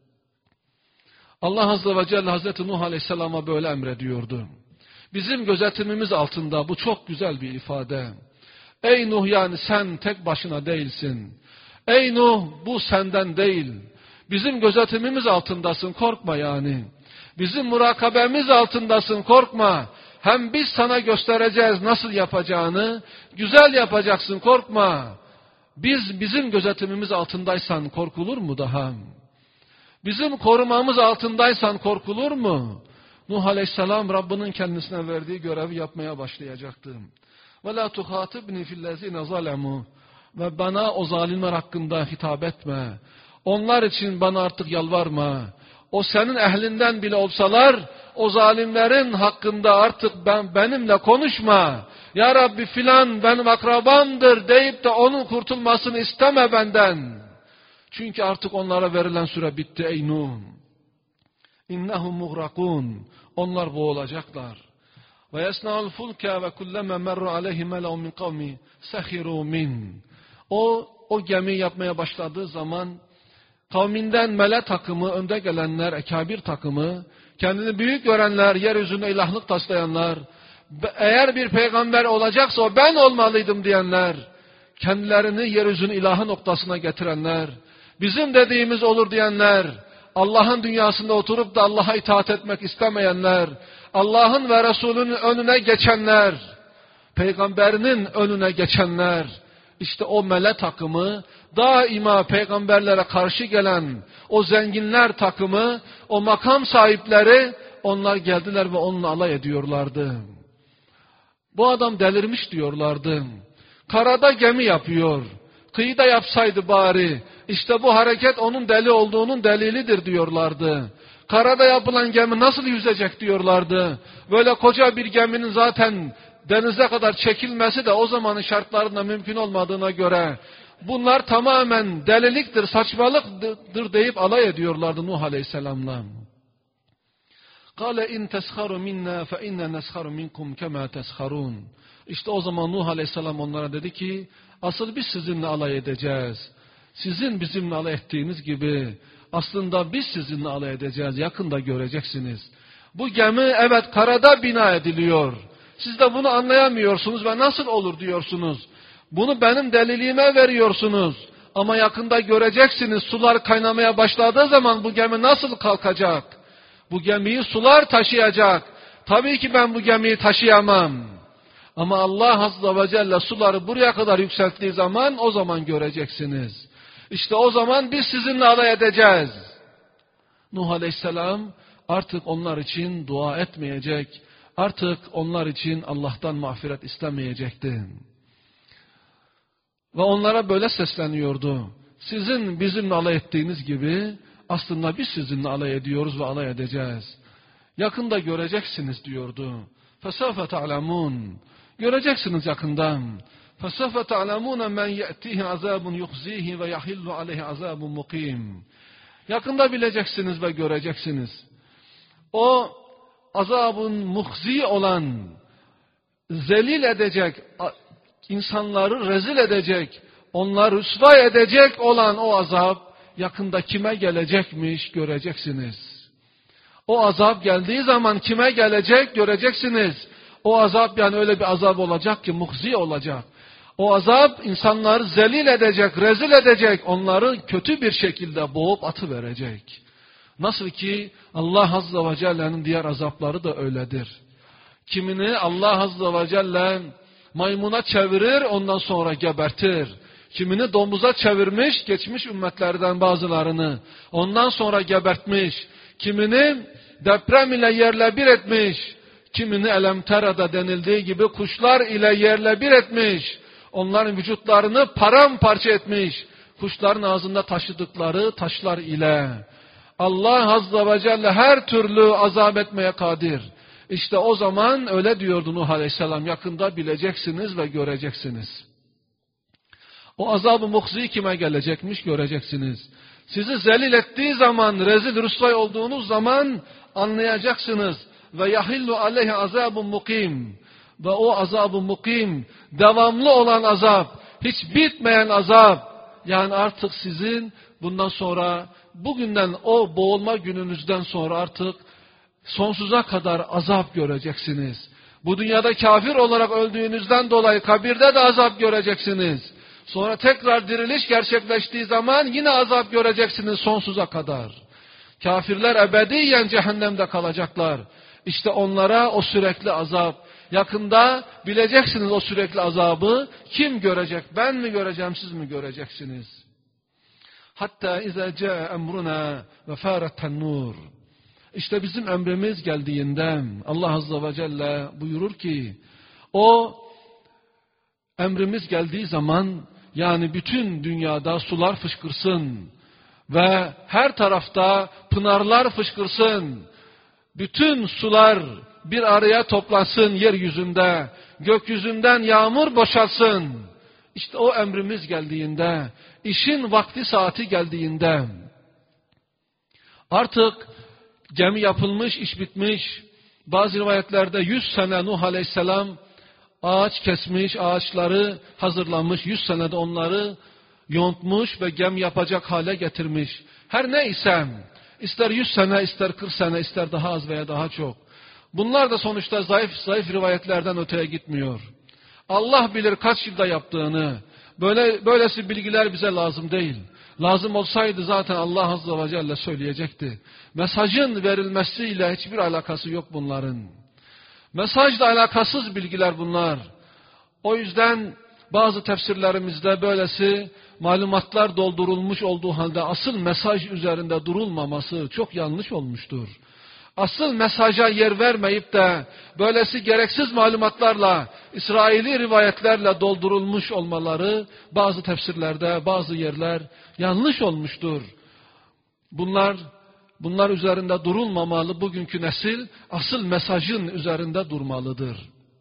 Allah Azze ve Celle Hazreti Nuh Aleyhisselam'a böyle emrediyordu. Bizim gözetimimiz altında, bu çok güzel bir ifade. Ey Nuh, yani sen tek başına değilsin. Ey Nuh, bu senden değil. Bizim gözetimimiz altındasın, korkma yani. Bizim murakabemiz altındasın, korkma. Hem biz sana göstereceğiz nasıl yapacağını. Güzel yapacaksın, korkma. Bizim gözetimimiz altındaysan korkulur mu daha? Bizim korumamız altındaysan korkulur mu? Nuh Aleyhisselam Rabbinin kendisine verdiği görevi yapmaya başlayacaktı. وَلَا تُخَاطِبْنِ فِي الَّذ۪ينَ ظَلَمُوا Ve bana o zalimler hakkında hitap etme. Onlar için bana artık yalvarma. O senin ehlinden bile olsalar, o zalimlerin hakkında artık benimle konuşma. Ya Rabbi filan benim akrabamdır deyip de onun kurtulmasını isteme benden. Çünkü artık onlara verilen süre bitti ey Nuh. İnnehum muğrakun. Onlar boğulacaklar. Ve yesna'ul fulke ve kulleme merru aleyhi mel'un min kavmi sehiru min. O gemi yapmaya başladığı zaman kavminden mele takımı, önde gelenler, ekabir takımı, kendini büyük görenler, yeryüzünde ilahlık taslayanlar, eğer bir peygamber olacaksa o ben olmalıydım diyenler, kendilerini yeryüzünün ilahı noktasına getirenler, bizim dediğimiz olur diyenler, Allah'ın dünyasında oturup da Allah'a itaat etmek istemeyenler, Allah'ın ve Resulünün önüne geçenler, peygamberinin önüne geçenler, işte o mele takımı, daima peygamberlere karşı gelen o zenginler takımı, o makam sahipleri, onlar geldiler ve onunla alay ediyorlardı. Bu adam delirmiş diyorlardı. Karada gemi yapıyor. Kıyıda yapsaydı bari. İşte bu hareket onun deli olduğunun delilidir diyorlardı. Karada yapılan gemi nasıl yüzecek diyorlardı. Böyle koca bir geminin zaten denize kadar çekilmesi de o zamanın şartlarında mümkün olmadığına göre bunlar tamamen deliliktir, saçmalıktır deyip alay ediyorlardı Nuh Aleyhisselam'la. Kale in tesharu minna fe inna nesharu minkum kema tesharun. İşte o zaman Nuh Aleyhisselam onlara dedi ki, asıl biz sizinle alay edeceğiz. Sizin bizimle alay ettiğiniz gibi aslında biz sizinle alay edeceğiz. Yakında göreceksiniz. Bu gemi evet karada bina ediliyor. Siz de bunu anlayamıyorsunuz ve nasıl olur diyorsunuz. Bunu benim deliliğime veriyorsunuz. Ama yakında göreceksiniz, sular kaynamaya başladığı zaman bu gemi nasıl kalkacak? Bu gemiyi sular taşıyacak. Tabii ki ben bu gemiyi taşıyamam. Ama Allah Azze ve Celle suları buraya kadar yükselttiği zaman o zaman göreceksiniz. İşte o zaman biz sizinle alay edeceğiz. Nuh Aleyhisselam artık onlar için dua etmeyecek. Artık onlar için Allah'tan mağfiret istemeyecekti. Ve onlara böyle sesleniyordu. Sizin bizimle alay ettiğiniz gibi aslında biz sizinle alay ediyoruz ve alay edeceğiz. Yakında göreceksiniz diyordu. فَسَوْفَ تَعْلَمُونَ. Göreceksiniz yakından. فَسَوْفَ تَعْلَمُونَ مَنْ يَأْتِهِ عَذَابٌ يُخْزِيهِ وَيَحِلُّ عَلَيْهِ عَذَابٌ مُقِيمٌ. Yakında bileceksiniz ve göreceksiniz. O azabın muhzi olan, zelil edecek, insanları rezil edecek, onları rüsva edecek olan o azap yakında kime gelecekmiş göreceksiniz. O azap geldiği zaman kime gelecek göreceksiniz. O azap yani öyle bir azap olacak ki muhzi olacak. O azap insanları zelil edecek, rezil edecek, onları kötü bir şekilde boğup atıverecek. Nasıl ki Allah Azze ve Celle'nin diğer azapları da öyledir. Kimini Allah Azze ve Celle maymuna çevirir, ondan sonra gebertir. Kimini domuza çevirmiş, geçmiş ümmetlerden bazılarını, ondan sonra gebertmiş. Kimini deprem ile yerle bir etmiş. Kimini Elemtera'da denildiği gibi kuşlar ile yerle bir etmiş. Onların vücutlarını paramparça etmiş. Kuşların ağzında taşıdıkları taşlar ile. Allah Azze ve Celle her türlü azap etmeye kadir. İşte o zaman öyle diyordu Nuh Aleyhisselam, yakında bileceksiniz ve göreceksiniz. O azab-ı muhzi kime gelecekmiş göreceksiniz. Sizi zelil ettiği zaman, rezil rüsvay olduğunuz zaman anlayacaksınız. Ve yahillu aleyhi azabun mukim. Ve o azab-ı mukim, devamlı olan azap, hiç bitmeyen azap. Yani artık sizin bundan sonra, bugünden o boğulma gününüzden sonra artık sonsuza kadar azap göreceksiniz. Bu dünyada kafir olarak öldüğünüzden dolayı kabirde de azap göreceksiniz. Sonra tekrar diriliş gerçekleştiği zaman yine azap göreceksiniz sonsuza kadar. Kafirler ebediyen cehennemde kalacaklar. İşte onlara o sürekli azap. Yakında bileceksiniz o sürekli azabı. Kim görecek? Ben mi göreceğim, siz mi göreceksiniz? Hatta izâ câe emruna ve fâretten nur. İşte bizim emrimiz geldiğinde Allah Azze ve Celle buyurur ki, o emrimiz geldiği zaman yani bütün dünyada sular fışkırsın ve her tarafta pınarlar fışkırsın. bütün sular bir araya toplasın yeryüzünde, gökyüzünden yağmur boşalsın. İşte o emrimiz geldiğinde, işin vakti saati geldiğinde, artık gemi yapılmış, iş bitmiş. Bazı rivayetlerde 100 sene Nuh Aleyhisselam ağaç kesmiş, ağaçları hazırlamış, 100 senede onları yontmuş ve gemi yapacak hale getirmiş. Her neyse, ister 100 sene, ister 40 sene, ister daha az veya daha çok. Bunlar da sonuçta zayıf rivayetlerden öteye gitmiyor. Allah bilir kaç yılda yaptığını. Böylesi bilgiler bize lazım değil. Lazım olsaydı zaten Allah Azze ve Celle söyleyecekti. Mesajın verilmesiyle hiçbir alakası yok bunların. Mesajla alakasız bilgiler bunlar. O yüzden bazı tefsirlerimizde böylesi malumatlar doldurulmuş olduğu halde asıl mesaj üzerinde durulmaması çok yanlış olmuştur. Asıl mesaja yer vermeyip de böylesi gereksiz malumatlarla, İsraili rivayetlerle doldurulmuş olmaları bazı tefsirlerde, bazı yerler yanlış olmuştur. Bunlar üzerinde durulmamalı. Bugünkü nesil asıl mesajın üzerinde durmalıdır.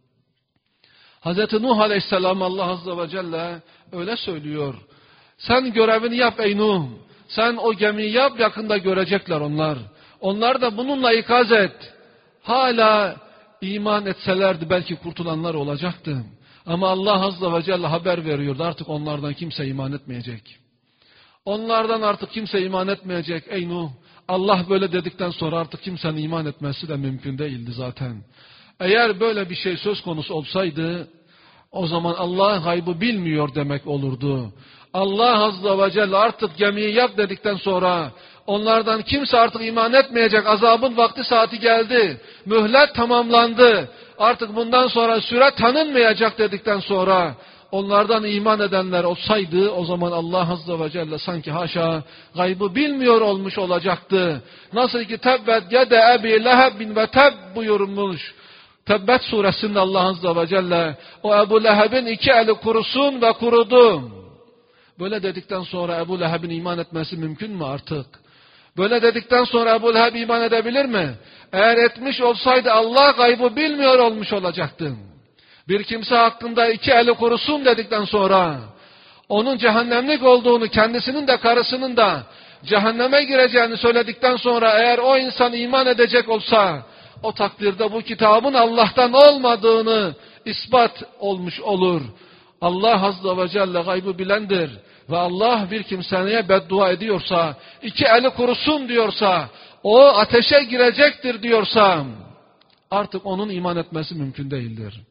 Hz. Nuh Aleyhisselam Allah Azze ve Celle öyle söylüyor. Sen görevini yap ey Nuh. Sen o gemiyi yap, yakında görecekler onlar. Onlar da bununla ikaz et. Hala iman etselerdi belki kurtulanlar olacaktı. Ama Allah Azze ve Celle haber veriyordu. Artık onlardan kimse iman etmeyecek. Onlardan artık kimse iman etmeyecek ey Nuh. Allah böyle dedikten sonra artık kimsenin iman etmesi de mümkün değildi zaten. Eğer böyle bir şey söz konusu olsaydı, o zaman Allah gaybı bilmiyor demek olurdu. Allah Azze ve Celle artık gemiyi yap dedikten sonra, onlardan kimse artık iman etmeyecek, azabın vakti saati geldi, mühlet tamamlandı, artık bundan sonra süre tanınmayacak dedikten sonra, onlardan iman edenler olsaydı, o zaman Allah Azze ve Celle sanki haşa gaybı bilmiyor olmuş olacaktı. Nasıl ki tebbet yede ebi leheb ve teb buyurmuş. Tebbet suresinde Allah Azze ve Celle o Ebu Leheb'in iki eli kurusun ve kurudu. Böyle dedikten sonra Ebu Leheb'in iman etmesi mümkün mü artık? Böyle dedikten sonra Ebu Leheb iman edebilir mi? Eğer etmiş olsaydı Allah gaybı bilmiyor olmuş olacaktı. Bir kimse hakkında iki eli kurusun dedikten sonra, onun cehennemlik olduğunu, kendisinin de karısının da cehenneme gireceğini söyledikten sonra, eğer o insan iman edecek olsa, o takdirde bu kitabın Allah'tan olmadığını ispat olmuş olur. Allah Azze ve Celle gaybı bilendir. Ve Allah bir kimseye beddua ediyorsa, iki eli kurusun diyorsa, o ateşe girecektir diyorsa, artık onun iman etmesi mümkün değildir.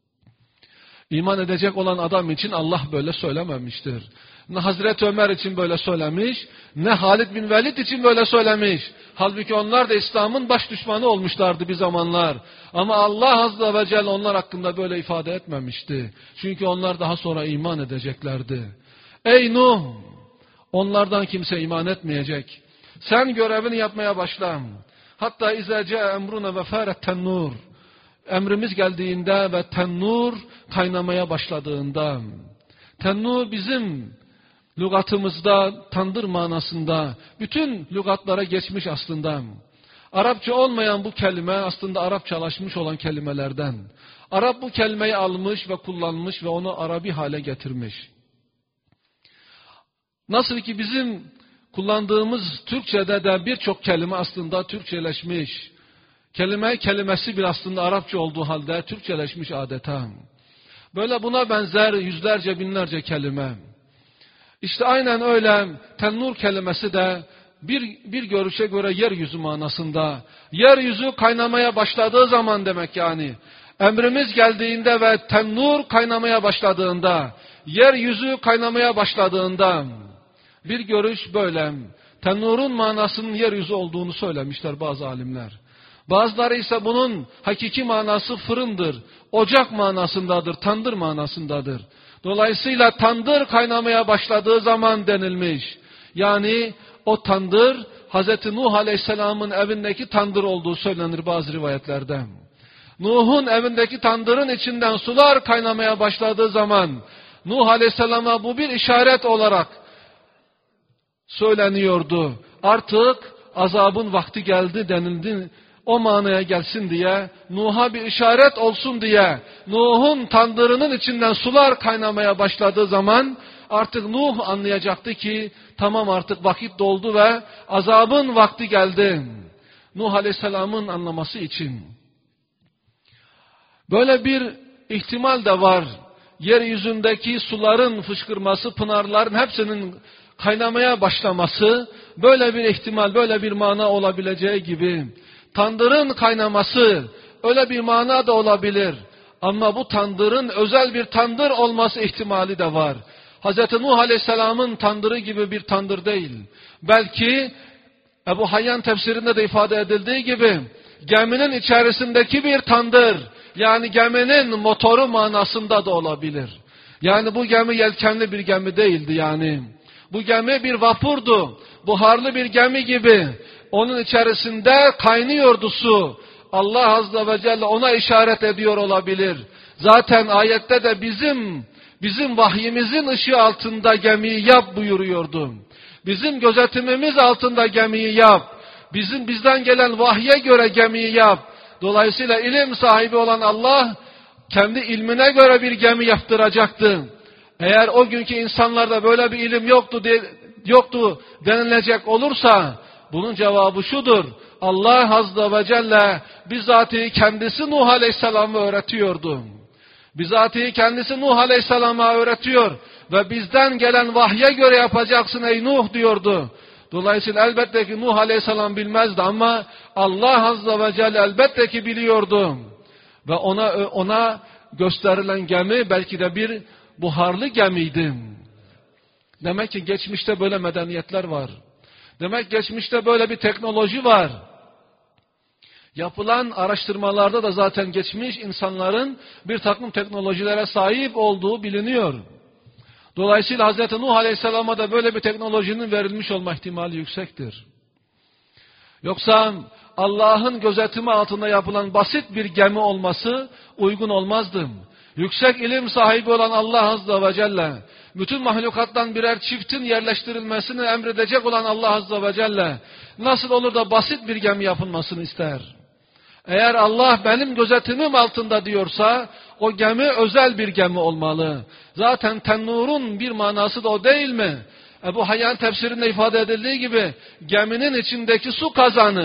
İman edecek olan adam için Allah böyle söylememiştir. Ne Hazreti Ömer için böyle söylemiş, ne Halid bin Velid için böyle söylemiş. Halbuki onlar da İslam'ın baş düşmanı olmuşlardı bir zamanlar. Ama Allah Azze ve Celle onlar hakkında böyle ifade etmemişti. Çünkü onlar daha sonra iman edeceklerdi. Ey Nuh! Onlardan kimse iman etmeyecek. Sen görevini yapmaya başla. Hatta izâ emruna ve fâret tennûr. Emrimiz geldiğinde ve tennur kaynamaya başladığında. Tennur bizim lügatımızda tandır manasında bütün lügatlara geçmiş aslında. Arapça olmayan bu kelime aslında Arapçalaşmış olan kelimelerden. Arap bu kelimeyi almış ve kullanmış ve onu Arabi hale getirmiş. Nasıl ki bizim kullandığımız Türkçe'de de birçok kelime aslında Türkçeleşmiş. Kelimesi bir aslında Arapça olduğu halde Türkçeleşmiş adeta. Böyle buna benzer yüzlerce binlerce kelime. İşte aynen öyle tennur kelimesi de bir görüşe göre yeryüzü manasında. Yeryüzü kaynamaya başladığı zaman demek yani. Emrimiz geldiğinde ve tennur kaynamaya başladığında, yeryüzü kaynamaya başladığında bir görüş böyle. Tennurun manasının yeryüzü olduğunu söylemişler bazı alimler. Bazıları ise bunun hakiki manası fırındır, ocak manasındadır, tandır manasındadır. Dolayısıyla tandır kaynamaya başladığı zaman denilmiş. Yani o tandır Hz. Nuh Aleyhisselam'ın evindeki tandır olduğu söylenir bazı rivayetlerde. Nuh'un evindeki tandırın içinden sular kaynamaya başladığı zaman Nuh Aleyhisselam'a bu bir işaret olarak söyleniyordu. Artık azabın vakti geldi denildi. o manaya gelsin diye, Nuh'a bir işaret olsun diye, Nuh'un tandırının içinden sular kaynamaya başladığı zaman artık Nuh anlayacaktı ki tamam artık vakit doldu ve azabın vakti geldi. Nuh Aleyhisselam'ın anlaması için. Böyle bir ihtimal de var. Yeryüzündeki suların fışkırması, pınarların hepsinin kaynamaya başlaması, böyle bir ihtimal, böyle bir mana olabileceği gibi. Tandırın kaynaması, öyle bir mana da olabilir. Ama bu tandırın özel bir tandır olması ihtimali de var. Hz. Nuh Aleyhisselam'ın tandırı gibi bir tandır değil. Belki Ebu Hayyan tefsirinde de ifade edildiği gibi geminin içerisindeki bir tandır, yani geminin motoru manasında da olabilir. Yani bu gemi yelkenli bir gemi değildi yani. Bu gemi bir vapurdu, buharlı bir gemi gibi. Onun içerisinde kaynıyordu su. Allah Azze ve Celle ona işaret ediyor olabilir. Zaten ayette de bizim vahyimizin ışığı altında gemiyi yap buyuruyordu. Bizim gözetimimiz altında gemiyi yap. Bizden gelen vahye göre gemiyi yap. Dolayısıyla ilim sahibi olan Allah kendi ilmine göre bir gemi yaptıracaktı. Eğer o günkü insanlarda böyle bir ilim yoktu denilecek olursa bunun cevabı şudur. Allah Azze ve Celle bizatihi kendisi Nuh Aleyhisselam'ı öğretiyordu. Bizatihi kendisi Nuh Aleyhisselam'a öğretiyor ve bizden gelen vahye göre yapacaksın ey Nuh diyordu. Dolayısıyla elbette ki Nuh Aleyhisselam bilmezdi ama Allah Azze ve Celle elbette ki biliyordu. Ve ona gösterilen gemi belki de bir buharlı gemiydi. Demek ki geçmişte böyle medeniyetler var. Demek geçmişte böyle bir teknoloji var. Yapılan araştırmalarda da zaten geçmiş insanların bir takım teknolojilere sahip olduğu biliniyor. Dolayısıyla Hz. Nuh Aleyhisselam'a da böyle bir teknolojinin verilmiş olma ihtimali yüksektir. Yoksa Allah'ın gözetimi altında yapılan basit bir gemi olması uygun olmazdı. Yüksek ilim sahibi olan Allah Azze ve Celle, bütün mahlukattan birer çiftin yerleştirilmesini emredecek olan Allah Azze ve Celle, nasıl olur da basit bir gemi yapılmasını ister? Eğer Allah benim gözetimim altında diyorsa, o gemi özel bir gemi olmalı. Zaten tennurun bir manası da o değil mi? Ebu Hayyan tefsirinde ifade edildiği gibi, geminin içindeki su kazanı,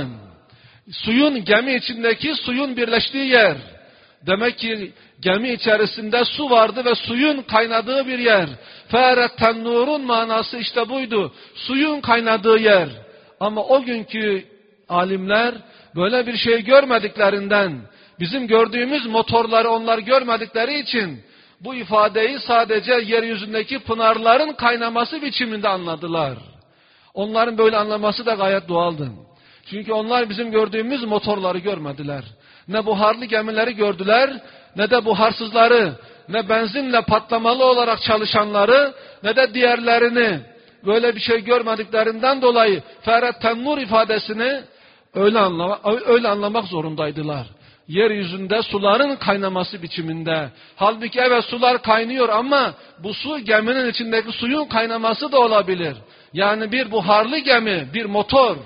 gemi içindeki suyun birleştiği yer. Demek ki gemi içerisinde su vardı ve suyun kaynadığı bir yer. Fâret tennurun manası işte buydu. Suyun kaynadığı yer. Ama o günkü alimler böyle bir şey görmediklerinden, bizim gördüğümüz motorları onlar görmedikleri için bu ifadeyi sadece yeryüzündeki pınarların kaynaması biçiminde anladılar. Onların böyle anlaması da gayet doğaldı. Çünkü onlar bizim gördüğümüz motorları görmediler. Ne buharlı gemileri gördüler, ne de buharsızları, ne benzinle patlamalı olarak çalışanları, ne de diğerlerini. Böyle bir şey görmediklerinden dolayı Fâret tennur ifadesini öyle anlamak zorundaydılar. Yeryüzünde suların kaynaması biçiminde. Halbuki evet sular kaynıyor ama bu su geminin içindeki suyun kaynaması da olabilir. Yani bir buharlı gemi, bir motor.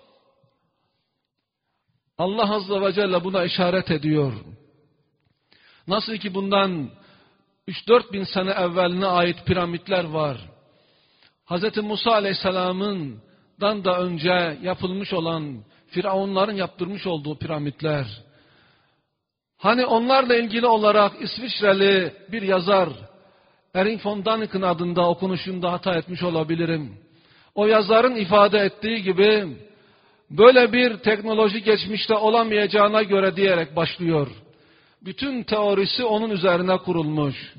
Allah Azze ve Celle buna işaret ediyor. Nasıl ki bundan 3-4 bin sene evveline ait piramitler var. Hz. Musa Aleyhisselam'dan da önce yapılmış olan Firavunların yaptırmış olduğu piramitler. Hani onlarla ilgili olarak İsviçreli bir yazar, Erich von Däniken adında okunuşunda hata etmiş olabilirim. O yazarın ifade ettiği gibi, böyle bir teknoloji geçmişte olamayacağına göre diyerek başlıyor. Bütün teorisi onun üzerine kurulmuş.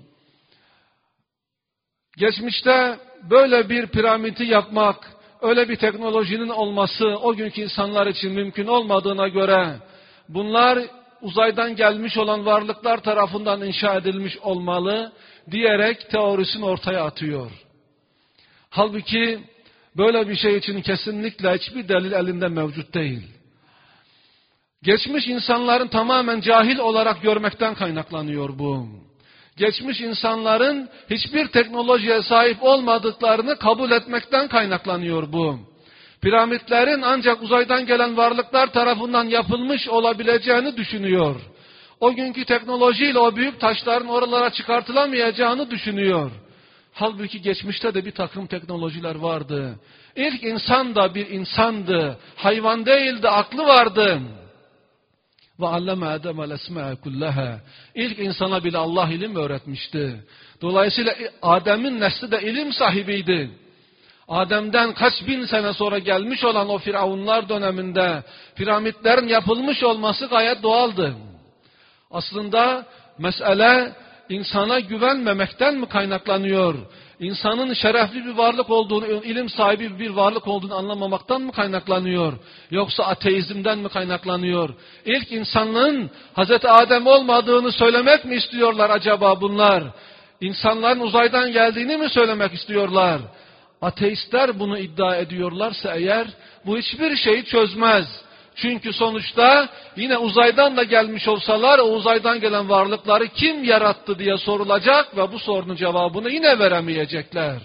Geçmişte böyle bir piramidi yapmak, öyle bir teknolojinin olması o günkü insanlar için mümkün olmadığına göre bunlar uzaydan gelmiş olan varlıklar tarafından inşa edilmiş olmalı diyerek teorisini ortaya atıyor. Halbuki böyle bir şey için kesinlikle hiçbir delil elinde mevcut değil. Geçmiş insanların tamamen cahil olarak görmekten kaynaklanıyor bu. Geçmiş insanların hiçbir teknolojiye sahip olmadıklarını kabul etmekten kaynaklanıyor bu. Piramitlerin ancak uzaydan gelen varlıklar tarafından yapılmış olabileceğini düşünüyor. O günkü teknolojiyle o büyük taşların oralara çıkartılamayacağını düşünüyor. Halbuki geçmişte de bir takım teknolojiler vardı. İlk insan da bir insandı. Hayvan değildi, aklı vardı. Ve alleme Adem'el esma'e kullaha. İlk insana bile Allah ilim öğretmişti. Dolayısıyla Adem'in nesli de ilim sahibiydi. Adem'den kaç bin sene sonra gelmiş olan o firavunlar döneminde piramitlerin yapılmış olması gayet doğaldı. Aslında mesele insana güvenmemekten mi kaynaklanıyor? İnsanın şerefli bir varlık olduğunu, ilim sahibi bir varlık olduğunu anlamamaktan mı kaynaklanıyor? Yoksa ateizmden mi kaynaklanıyor? İlk insanlığın Hazreti Adem olmadığını söylemek mi istiyorlar acaba bunlar? İnsanların uzaydan geldiğini mi söylemek istiyorlar? Ateistler bunu iddia ediyorlarsa eğer, bu hiçbir şeyi çözmez. Çünkü sonuçta yine uzaydan da gelmiş olsalar o uzaydan gelen varlıkları kim yarattı diye sorulacak ve bu sorunun cevabını yine veremeyecekler.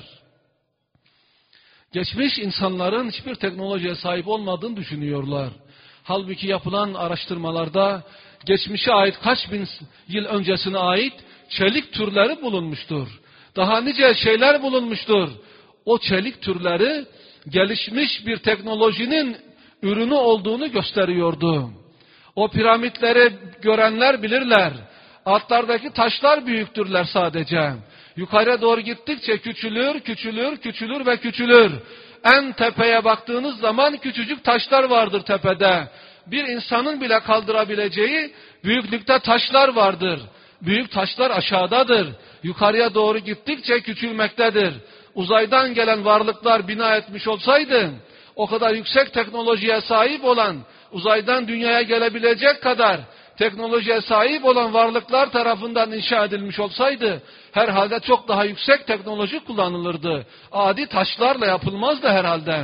Geçmiş insanların hiçbir teknolojiye sahip olmadığını düşünüyorlar. Halbuki yapılan araştırmalarda geçmişe ait kaç bin yıl öncesine ait çelik türleri bulunmuştur. Daha nice şeyler bulunmuştur. O çelik türleri gelişmiş bir teknolojinin ürünü olduğunu gösteriyordu. O piramitleri görenler bilirler. Altlardaki taşlar büyüktürler sadece. Yukarıya doğru gittikçe küçülür, küçülür, küçülür ve küçülür. En tepeye baktığınız zaman küçücük taşlar vardır tepede. Bir insanın bile kaldırabileceği büyüklükte taşlar vardır. Büyük taşlar aşağıdadır. Yukarıya doğru gittikçe küçülmektedir. Uzaydan gelen varlıklar bina etmiş olsaydı, o kadar yüksek teknolojiye sahip olan, uzaydan dünyaya gelebilecek kadar teknolojiye sahip olan varlıklar tarafından inşa edilmiş olsaydı, herhalde çok daha yüksek teknoloji kullanılırdı. Adi taşlarla yapılmazdı herhalde.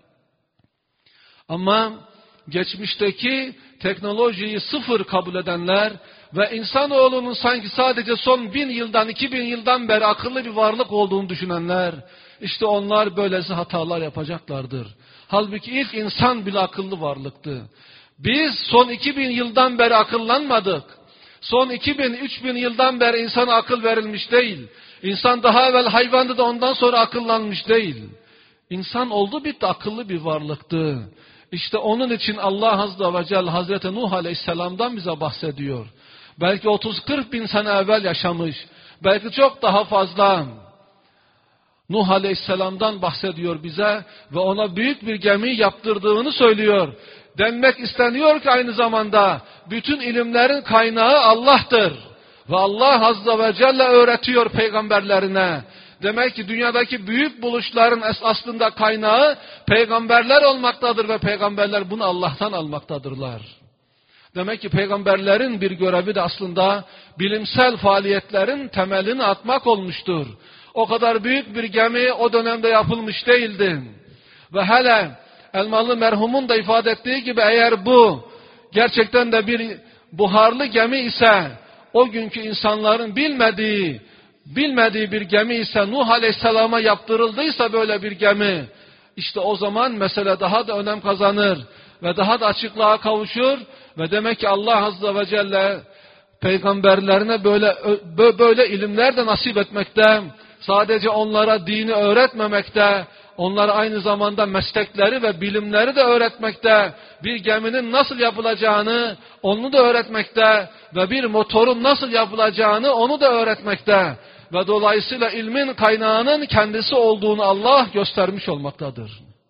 Ama geçmişteki teknolojiyi sıfır kabul edenler ve insanoğlunun sanki sadece son 1000 yıldan, 2000 yıldan beri akıllı bir varlık olduğunu düşünenler, işte onlar böylesi hatalar yapacaklardır. Halbuki ilk insan bile akıllı varlıktı. Biz son 2000 yıldan beri akıllanmadık. Son 2000-3000 yıldan beri insana akıl verilmiş değil. İnsan daha evvel hayvandı da ondan sonra akıllanmış değil. İnsan oldu bitti, akıllı bir varlıktı. İşte onun için Allah Azze ve Celle Hazreti Nuh Aleyhisselam'dan bize bahsediyor. Belki 30-40 bin sene evvel yaşamış. Belki çok daha fazla. Nuh Aleyhisselam'dan bahsediyor bize ve ona büyük bir gemi yaptırdığını söylüyor. Denmek isteniyor ki aynı zamanda bütün ilimlerin kaynağı Allah'tır. Ve Allah Azze ve Celle öğretiyor peygamberlerine. Demek ki dünyadaki büyük buluşların aslında kaynağı peygamberler olmaktadır ve peygamberler bunu Allah'tan almaktadırlar. Demek ki peygamberlerin bir görevi de aslında bilimsel faaliyetlerin temelini atmak olmuştur. O kadar büyük bir gemi o dönemde yapılmış değildi. Ve hele Elmalı merhumun da ifade ettiği gibi eğer bu gerçekten de bir buharlı gemi ise, o günkü insanların bilmediği bir gemi ise, Nuh Aleyhisselam'a yaptırıldıysa böyle bir gemi, işte o zaman mesele daha da önem kazanır ve daha da açıklığa kavuşur ve demek ki Allah Azze ve Celle peygamberlerine böyle ilimler de nasip etmekte, sadece onlara dini öğretmemekte, onlara aynı zamanda meslekleri ve bilimleri de öğretmekte, bir geminin nasıl yapılacağını onu da öğretmekte ve bir motorun nasıl yapılacağını onu da öğretmekte ve dolayısıyla ilmin kaynağının kendisi olduğunu Allah göstermiş olmaktadır.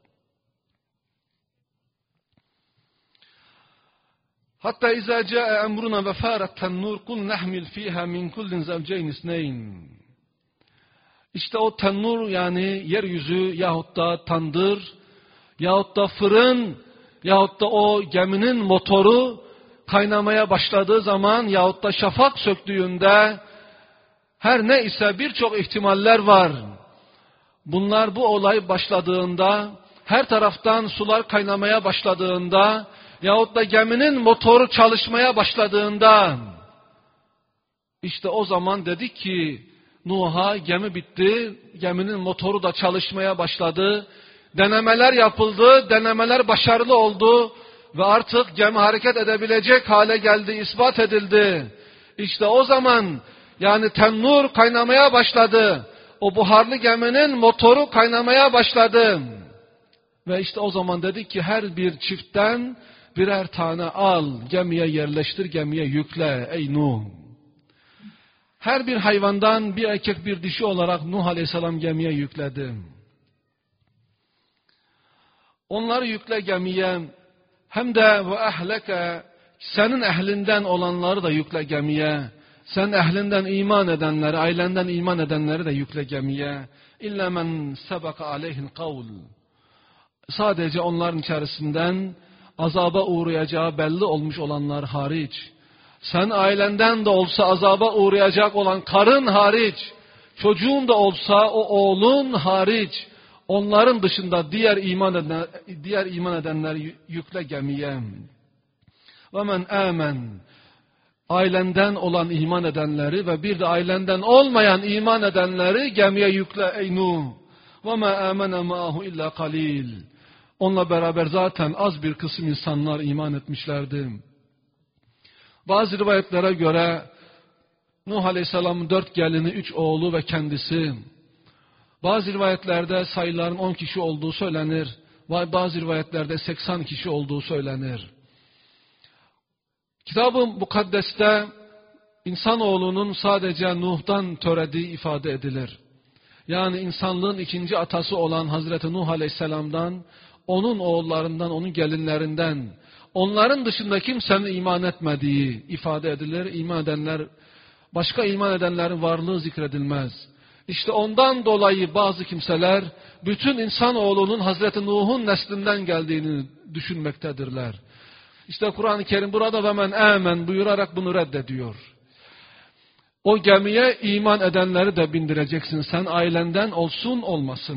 Hatta izâ câe emruna ve fâretten nur kul nehmil fîhâ min kullin zevceyn isneyn. İşte o tennur, yani yeryüzü yahut da tandır yahut da fırın yahut da o geminin motoru kaynamaya başladığı zaman yahut da şafak söktüğünde, her ne ise birçok ihtimaller var. Bunlar, bu olay başladığında, her taraftan sular kaynamaya başladığında yahut da geminin motoru çalışmaya başladığında, işte o zaman dedik ki Nuh'a gemi bitti, geminin motoru da çalışmaya başladı. Denemeler yapıldı, denemeler başarılı oldu ve artık gemi hareket edebilecek hale geldi, ispat edildi. İşte o zaman yani tennur kaynamaya başladı. O buharlı geminin motoru kaynamaya başladı. Ve işte o zaman dedik ki her bir çiftten birer tane al, gemiye yerleştir, gemiye yükle ey Nuh. Her bir hayvandan bir erkek bir dişi olarak Nuh Aleyhisselam gemiye yükledi. Onları yükle gemiye, hem de ve ehleke, senin ehlinden olanları da yükle gemiye. Sen ehlinden iman edenleri, ailenden iman edenleri de yükle gemiye. İlla men sebeka aleyhil kavl. Sadece onların içerisinden azaba uğrayacağı belli olmuş olanlar hariç. Sen ailenden de olsa azaba uğrayacak olan karın hariç, çocuğun da olsa o oğlun hariç, onların dışında diğer iman edenler yükle gemiye. Ve men amen, ailenden olan iman edenleri ve bir de ailenden olmayan iman edenleri gemiye yükle ey Nuh. Ve ma amene ma'ahu illa qalil. Onunla beraber zaten az bir kısım insanlar iman etmişlerdi. Bazı rivayetlere göre Nuh Aleyhisselam'ın 4 gelini, 3 oğlu ve kendisi. Bazı rivayetlerde sayıların 10 kişi olduğu söylenir. Bazı rivayetlerde 80 kişi olduğu söylenir. Kitab-ı Mukaddes'te insanoğlunun sadece Nuh'dan türediği ifade edilir. Yani insanlığın ikinci atası olan Hazreti Nuh Aleyhisselam'dan, onun oğullarından, onun gelinlerinden, onların dışında kimsenin iman etmediği ifade edilir. İman edenler, başka iman edenlerin varlığı zikredilmez. İşte ondan dolayı bazı kimseler bütün insanoğlunun Hazreti Nuh'un neslinden geldiğini düşünmektedirler. İşte Kur'an-ı Kerim burada ve men amen buyurarak bunu reddediyor. O gemiye iman edenleri de bindireceksin. Sen ailenden olsun olmasın.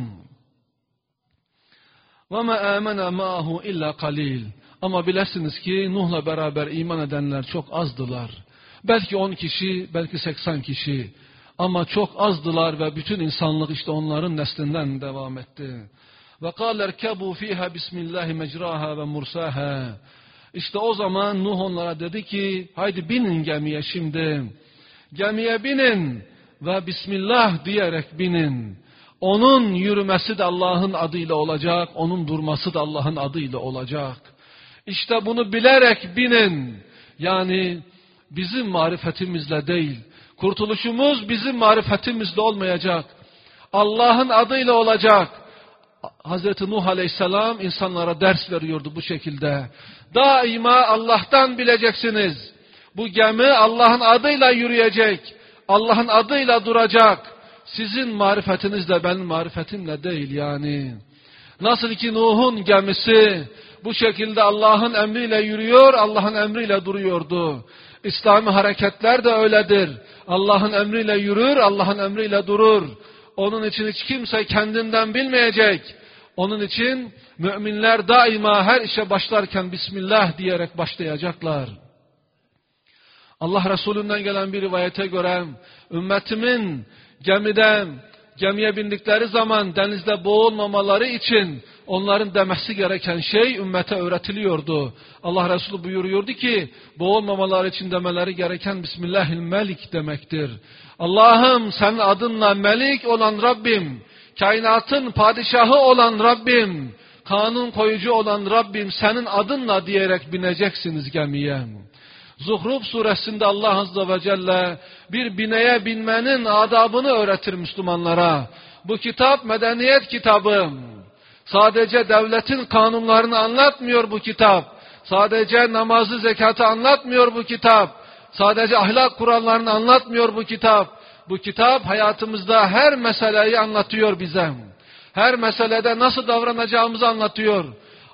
Ve ma amene ma'ahu illa qalil. Ama bilesiniz ki Nuh'la beraber iman edenler çok azdılar. Belki 10 kişi, belki 80 kişi. Ama çok azdılar ve bütün insanlık işte onların neslinden devam etti. Ve قَالَ ارْكَبُوا ف۪يهَا بِسْمِ اللّٰهِ مَجْرَاهَا وَمُرْسَاهَا. İşte o zaman Nuh onlara dedi ki, haydi binin gemiye şimdi. Gemiye binin ve Bismillah diyerek binin. Onun yürümesi de Allah'ın adıyla olacak, onun durması da Allah'ın adıyla olacak. İşte bunu bilerek binin. Yani bizim marifetimizle değil, kurtuluşumuz bizim marifetimizle olmayacak. Allah'ın adıyla olacak. Hazreti Nuh Aleyhisselam insanlara ders veriyordu bu şekilde. Daima Allah'tan bileceksiniz. Bu gemi Allah'ın adıyla yürüyecek. Allah'ın adıyla duracak. Sizin marifetinizle benim marifetimle değil yani. Nasıl ki Nuh'un gemisi bu şekilde Allah'ın emriyle yürüyor, Allah'ın emriyle duruyordu. İslami hareketler de öyledir. Allah'ın emriyle yürür, Allah'ın emriyle durur. Onun için hiç kimse kendinden bilmeyecek. Onun için müminler daima her işe başlarken Bismillah diyerek başlayacaklar. Allah Resulü'nden gelen bir rivayete göre ümmetimin gemiye bindikleri zaman denizde boğulmamaları için onların demesi gereken şey ümmete öğretiliyordu. Allah Resulü buyuruyordu ki boğulmamaları için demeleri gereken Bismillahirrahmanirrahim demektir. Allah'ım senin adınla Melik olan Rabbim, kainatın padişahı olan Rabbim, kanun koyucu olan Rabbim senin adınla diyerek bineceksiniz gemiye. Zuhruf suresinde Allah Azze ve Celle bir bineye binmenin adabını öğretir Müslümanlara. Bu kitap medeniyet kitabı. Sadece devletin kanunlarını anlatmıyor bu kitap. Sadece namazı, zekatı anlatmıyor bu kitap. Sadece ahlak kurallarını anlatmıyor bu kitap. Bu kitap hayatımızda her meseleyi anlatıyor bize. Her meselede nasıl davranacağımızı anlatıyor.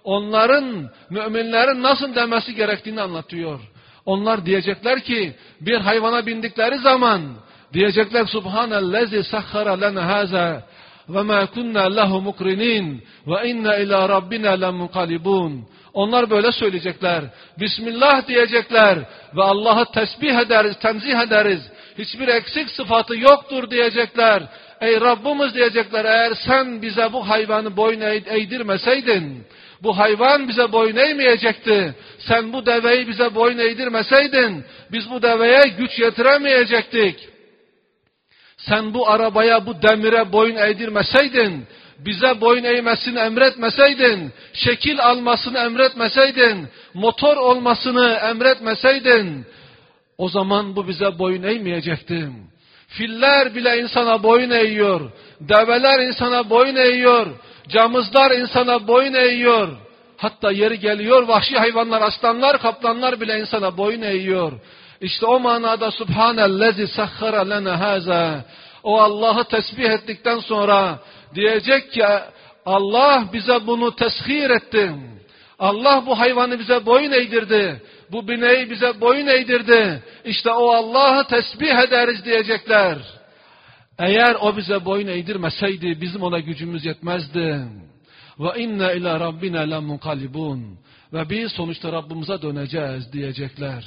Müminlerin nasıl demesi gerektiğini anlatıyor. Onlar diyecekler ki bir hayvana bindikleri zaman diyecekler Subhanellezi sahhara lana haza ve ma kunna lehu mukrinin ve inna ila rabbina lemunqalibun. Onlar böyle söyleyecekler. Bismillah diyecekler ve Allah'ı tesbih ederiz, tenzih ederiz. Hiçbir eksik sıfatı yoktur diyecekler. Ey Rabbimiz diyecekler, eğer sen bize bu hayvanı boyun eğdirmeseydin, bu hayvan bize boyun eğmeyecekti. Sen bu deveyi bize boyun eğdirmeseydin, biz bu deveye güç yetiremeyecektik. Sen bu arabaya, bu demire boyun eğdirmeseydin, bize boyun eğmesini emretmeseydin, şekil almasını emretmeseydin, motor olmasını emretmeseydin, o zaman bu bize boyun eğmeyecekti. Filler bile insana boyun eğiyor, develer insana boyun eğiyor, camızlar insana boyun eğiyor. Hatta yeri geliyor vahşi hayvanlar, aslanlar, kaplanlar bile insana boyun eğiyor. İşte o manada Subhanellezi sahhara lena haza. O Allah'ı tesbih ettikten sonra diyecek ki Allah bize bunu teshir etti. Allah bu hayvanı bize boyun eğdirdi. Bu bineği bize boyun eğdirdi. İşte o Allah'ı tesbih ederiz diyecekler. Eğer o bize boyun eğdirmeseydi bizim ona gücümüz yetmezdi. Ve inne ila rabbina lemunqalibun. Ve biz sonuçta Rabbimize döneceğiz diyecekler.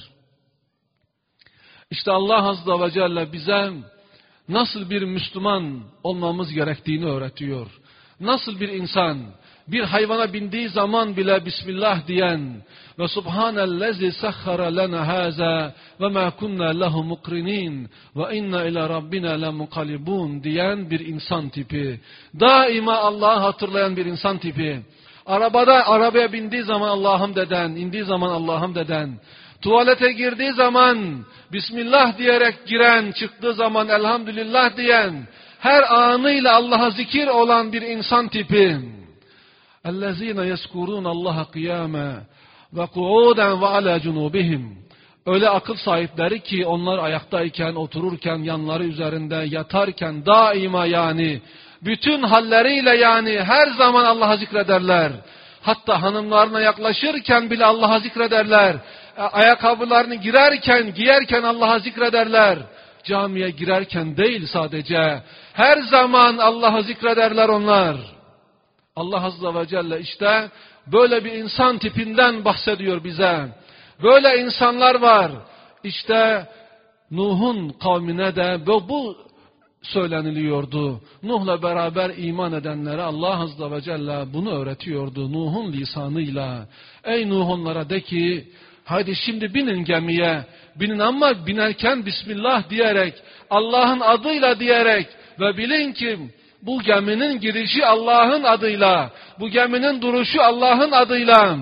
İşte Allah Azze ve Celle bize nasıl bir Müslüman olmamız gerektiğini öğretiyor. Nasıl bir insan, bir hayvana bindiği zaman bile Bismillah diyen ve Subhanellezi sahhara lena haza ve ma kunna lehu mukrinin ve inna ila rabbina lemunqalibun diyen bir insan tipi. Daima Allah'ı hatırlayan bir insan tipi. Arabaya bindiği zaman Allah'ım deden, indiği zaman Allah'ım deden. Tuvalete girdiği zaman Bismillah diyerek giren, çıktığı zaman Elhamdülillah diyen, her anıyla Allah'a zikir olan bir insan tipi. اَلَّذ۪ينَ يَسْكُرُونَ اللّٰهَ قِيَامًا وَقُعُودًا وَعَلَى جُنُوبِهِمْ. Öyle akıl sahipleri ki onlar ayaktayken, otururken, yanları üzerinde, yatarken daima yani, bütün halleriyle yani her zaman Allah'a zikrederler. Hatta hanımlarına yaklaşırken bile Allah'a zikrederler. Ayakkabılarını giyerken Allah'a zikrederler. Camiye girerken değil sadece, her zaman Allah'a zikrederler onlar. Allah Azze ve Celle işte böyle bir insan tipinden bahsediyor bize. Böyle insanlar var. İşte Nuh'un kavmine de bu söyleniliyordu. Nuh'la beraber iman edenlere Allah Azze ve Celle bunu öğretiyordu Nuh'un lisanıyla. Ey Nuh, onlara de ki, haydi şimdi binin gemiye, binin ama binerken Bismillah diyerek, Allah'ın adıyla diyerek ve bilin ki bu geminin girişi Allah'ın adıyla, bu geminin duruşu Allah'ın adıyla,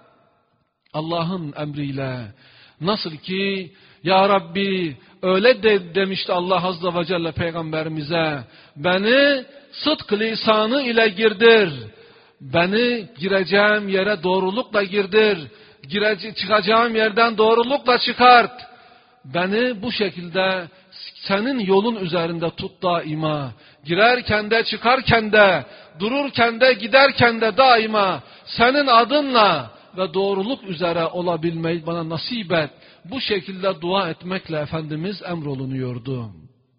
Allah'ın emriyle. Nasıl ki Ya Rabbi öyle demişti Allah Azze ve Celle Peygamberimize, beni sıdk lisanı ile girdir, beni gireceğim yere doğrulukla girdir, çıkacağım yerden doğrulukla çıkart, beni bu şekilde senin yolun üzerinde tut daima, girerken de çıkarken de, dururken de giderken de daima senin adınla ve doğruluk üzere olabilmeyi bana nasip et. Bu şekilde dua etmekle Efendimiz emrolunuyordu.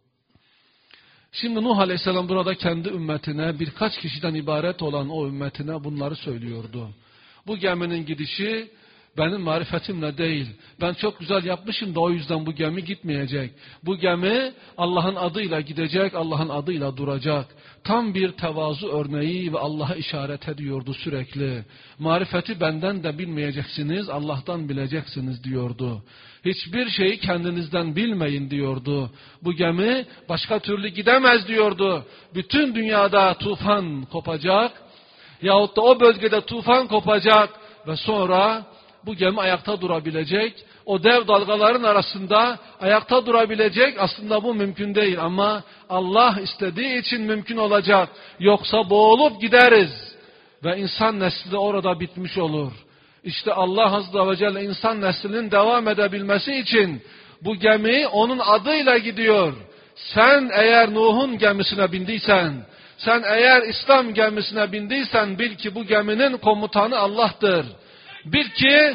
Şimdi Nuh Aleyhisselam burada kendi ümmetine, birkaç kişiden ibaret olan o ümmetine bunları söylüyordu. Bu geminin gidişi benim marifetimle değil. Ben çok güzel yapmışım da o yüzden bu gemi gitmeyecek. Bu gemi Allah'ın adıyla gidecek, Allah'ın adıyla duracak. Tam bir tevazu örneği ve Allah'a işaret ediyordu sürekli. Marifeti benden de bilmeyeceksiniz, Allah'tan bileceksiniz diyordu. Hiçbir şeyi kendinizden bilmeyin diyordu. Bu gemi başka türlü gidemez diyordu. Bütün dünyada tufan kopacak yahut da o bölgede tufan kopacak ve sonra bu gemi ayakta durabilecek. O dev dalgaların arasında ayakta durabilecek. Aslında bu mümkün değil ama Allah istediği için mümkün olacak. Yoksa boğulup gideriz ve insan nesli de orada bitmiş olur. İşte Allah Azze ve Celle insan neslinin devam edebilmesi için bu gemi onun adıyla gidiyor. Sen eğer Nuh'un gemisine bindiysen, sen eğer İslam gemisine bindiysen bil ki bu geminin komutanı Allah'tır. Bil ki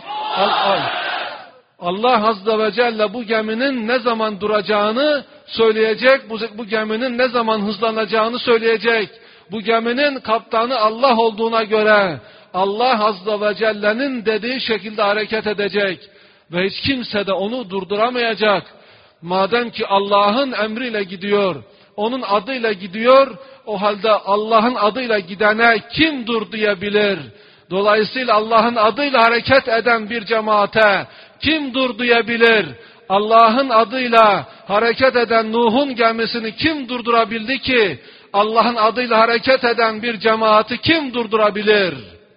Allah Azze ve Celle bu geminin ne zaman duracağını söyleyecek, bu geminin ne zaman hızlanacağını söyleyecek. Bu geminin kaptanı Allah olduğuna göre Allah Azze ve Celle'nin dediği şekilde hareket edecek ve hiç kimse de onu durduramayacak. Madem ki Allah'ın emriyle gidiyor, onun adıyla gidiyor. O halde Allah'ın adıyla gidene kim dur diyebilir? Dolayısıyla Allah'ın adıyla hareket eden bir cemaate kim dur diyebilir? Allah'ın adıyla hareket eden Nuh'un gemisini kim durdurabildi ki? Allah'ın adıyla hareket eden bir cemaati kim durdurabilir?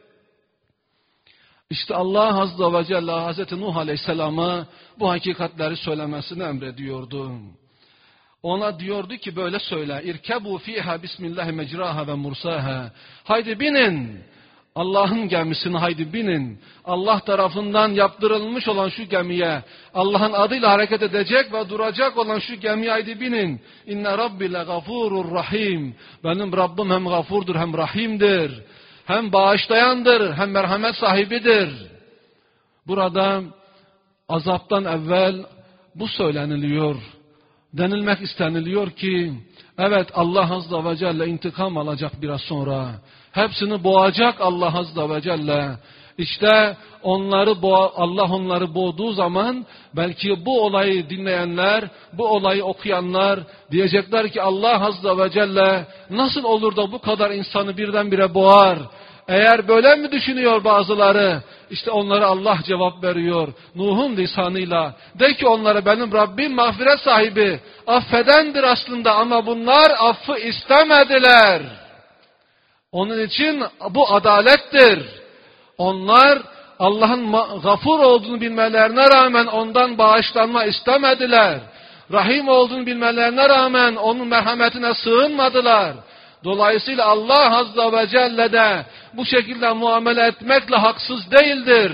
İşte Allah Azze ve Celle Hazreti Nuh Aleyhisselam'a bu hakikatleri söylemesini emrediyordu. Ona diyordu ki böyle söyle. İrkebu fiha bismillahi mecraha ve mursaha. Haydi binin. Allah'ın gemisine haydi binin. Allah tarafından yaptırılmış olan şu gemiye, Allah'ın adıyla hareket edecek ve duracak olan şu gemiye haydi binin. İnne Rabbi le gafurur rahim. Benim Rabbim hem gafurdur hem rahimdir. Hem bağışlayandır hem merhamet sahibidir. Burada azaptan evvel bu söyleniliyor. Denilmek isteniliyor ki evet Allah Azze ve Celle intikam alacak biraz sonra. Hepsini boğacak Allah Azze ve Celle. İşte Allah onları boğduğu zaman belki bu olayı dinleyenler, bu olayı okuyanlar diyecekler ki Allah Azze ve Celle nasıl olur da bu kadar insanı birdenbire boğar? Eğer böyle mi düşünüyor bazıları? İşte onlara Allah cevap veriyor. Nuh'un lisanıyla. De ki onlara benim Rabbim mağfiret sahibi, affedendir aslında ama bunlar affı istemediler. Onun için bu adalettir. Onlar Allah'ın gafur olduğunu bilmelerine rağmen ondan bağışlanma istemediler. Rahim olduğunu bilmelerine rağmen onun merhametine sığınmadılar. Dolayısıyla Allah Azze ve Celle de bu şekilde muamele etmekle haksız değildir.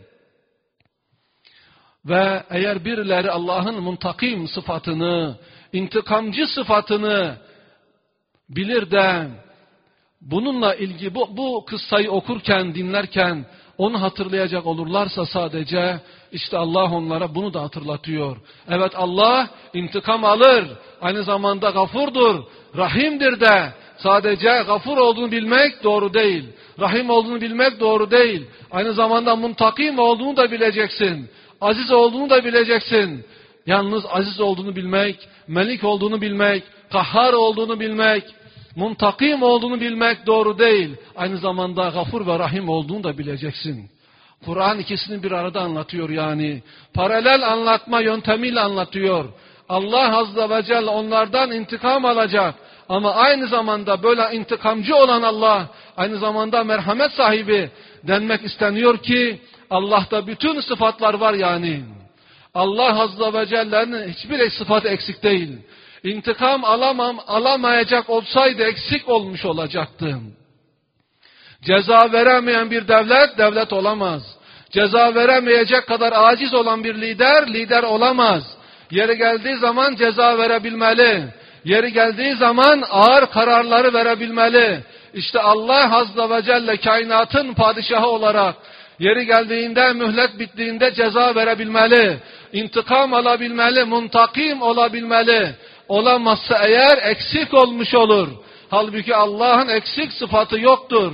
Ve eğer birileri Allah'ın muntakim sıfatını, intikamcı sıfatını bilir de bununla ilgili bu kıssayı okurken, dinlerken onu hatırlayacak olurlarsa sadece işte Allah onlara bunu da hatırlatıyor. Evet Allah intikam alır, aynı zamanda gafurdur, rahimdir de sadece gafur olduğunu bilmek doğru değil. Rahim olduğunu bilmek doğru değil. Aynı zamanda muntakim olduğunu da bileceksin. Aziz olduğunu da bileceksin. Yalnız aziz olduğunu bilmek, melik olduğunu bilmek, kahhar olduğunu bilmek, muntakim olduğunu bilmek doğru değil. Aynı zamanda gafur ve rahim olduğunu da bileceksin. Kur'an ikisini bir arada anlatıyor yani. Paralel anlatma yöntemiyle anlatıyor. Allah Azze ve Celle onlardan intikam alacak. Ama aynı zamanda böyle intikamcı olan Allah, aynı zamanda merhamet sahibi denmek isteniyor ki Allah'ta bütün sıfatlar var yani. Allah Azze ve Celle'nin hiçbir sıfatı eksik değil. İntikam alamayacak olsaydı eksik olmuş olacaktı. Ceza veremeyen bir devlet olamaz. Ceza veremeyecek kadar aciz olan bir lider olamaz. Yeri geldiği zaman ceza verebilmeli. Yeri geldiği zaman ağır kararları verebilmeli. İşte Allah Azze ve Celle kainatın padişahı olarak yeri geldiğinde, mühlet bittiğinde ceza verebilmeli. İntikam alabilmeli, muntakim olabilmeli. Olamazsa eğer eksik olmuş olur. Halbuki Allah'ın eksik sıfatı yoktur.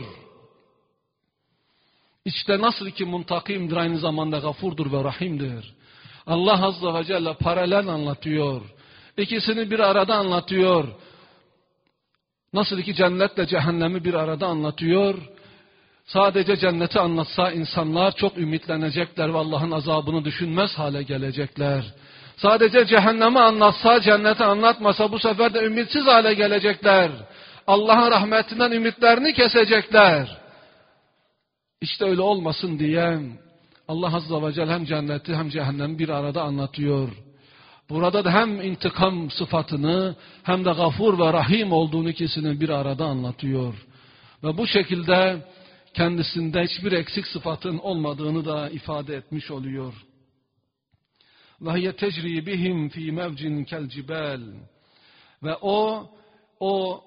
İşte nasıl ki muntakimdir aynı zamanda gafurdur ve rahimdir. Allah Azze ve Celle paralel anlatıyor. İkisini bir arada anlatıyor. Nasıl ki cennetle cehennemi bir arada anlatıyor. Sadece cenneti anlatsa insanlar çok ümitlenecekler ve Allah'ın azabını düşünmez hale gelecekler. Sadece cehennemi anlatsa, cenneti anlatmasa bu sefer de ümitsiz hale gelecekler. Allah'ın rahmetinden ümitlerini kesecekler. İşte öyle olmasın diye Allah Azze ve Celle hem cenneti hem cehennemi bir arada anlatıyor. Burada da hem intikam sıfatını hem de gafur ve rahim olduğunu ikisini bir arada anlatıyor. Ve bu şekilde kendisinde hiçbir eksik sıfatın olmadığını da ifade etmiş oluyor. وَهِيَ تَجْرِي بِهِمْ ف۪ي مَوْجٍ كَالْجِبَالِ Ve o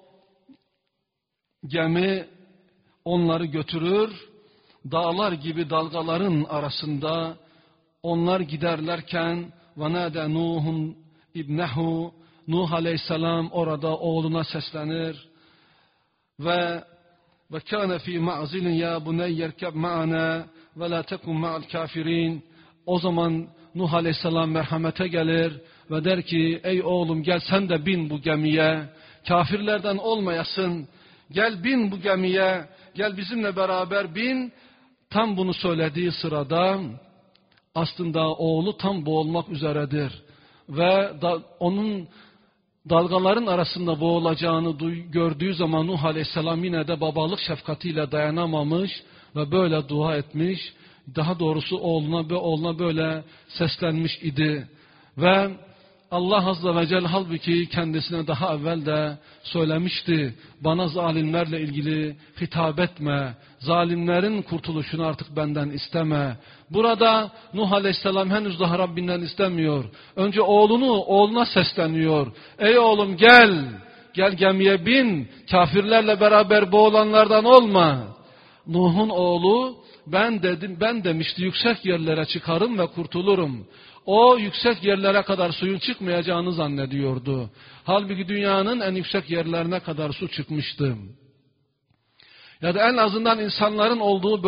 gemi onları götürür, dağlar gibi dalgaların arasında onlar giderlerken وَنَادَ نُوحٌ اِبْنَهُ Nuh Aleyhisselam orada oğluna seslenir ve كَانَ ف۪ي مَعْزِلٍ يَا بُنَيَّ ارْكَبْ مَعَنَا وَلَا تَكُنْ مَعَ الْكَافِرِينَ O zaman Nuh Aleyhisselam merhamete gelir ve der ki ey oğlum gel sen de bin bu gemiye, kafirlerden olmayasın, gel bin bu gemiye, gel bizimle beraber bin. Tam bunu söylediği sırada aslında oğlu tam boğulmak üzeredir ve onun dalgaların arasında boğulacağını gördüğü zaman Nuh Aleyhisselam yine de babalık şefkatiyle dayanamamış ve böyle dua etmiş. Daha doğrusu oğluna böyle seslenmiş idi. Ve Allah Azze ve Celle halbuki kendisine daha evvel de söylemişti. Bana zalimlerle ilgili hitap etme. Zalimlerin kurtuluşunu artık benden isteme. Burada Nuh Aleyhisselam henüz daha Rabbinden istemiyor. Önce oğluna sesleniyor. Ey oğlum gel. Gel gemiye bin. Kafirlerle beraber boğulanlardan olma. Nuh'un oğlu ben demişti yüksek yerlere çıkarım ve kurtulurum. O yüksek yerlere kadar suyun çıkmayacağını zannediyordu. Halbuki dünyanın en yüksek yerlerine kadar su çıkmıştı. Ya da en azından insanların olduğu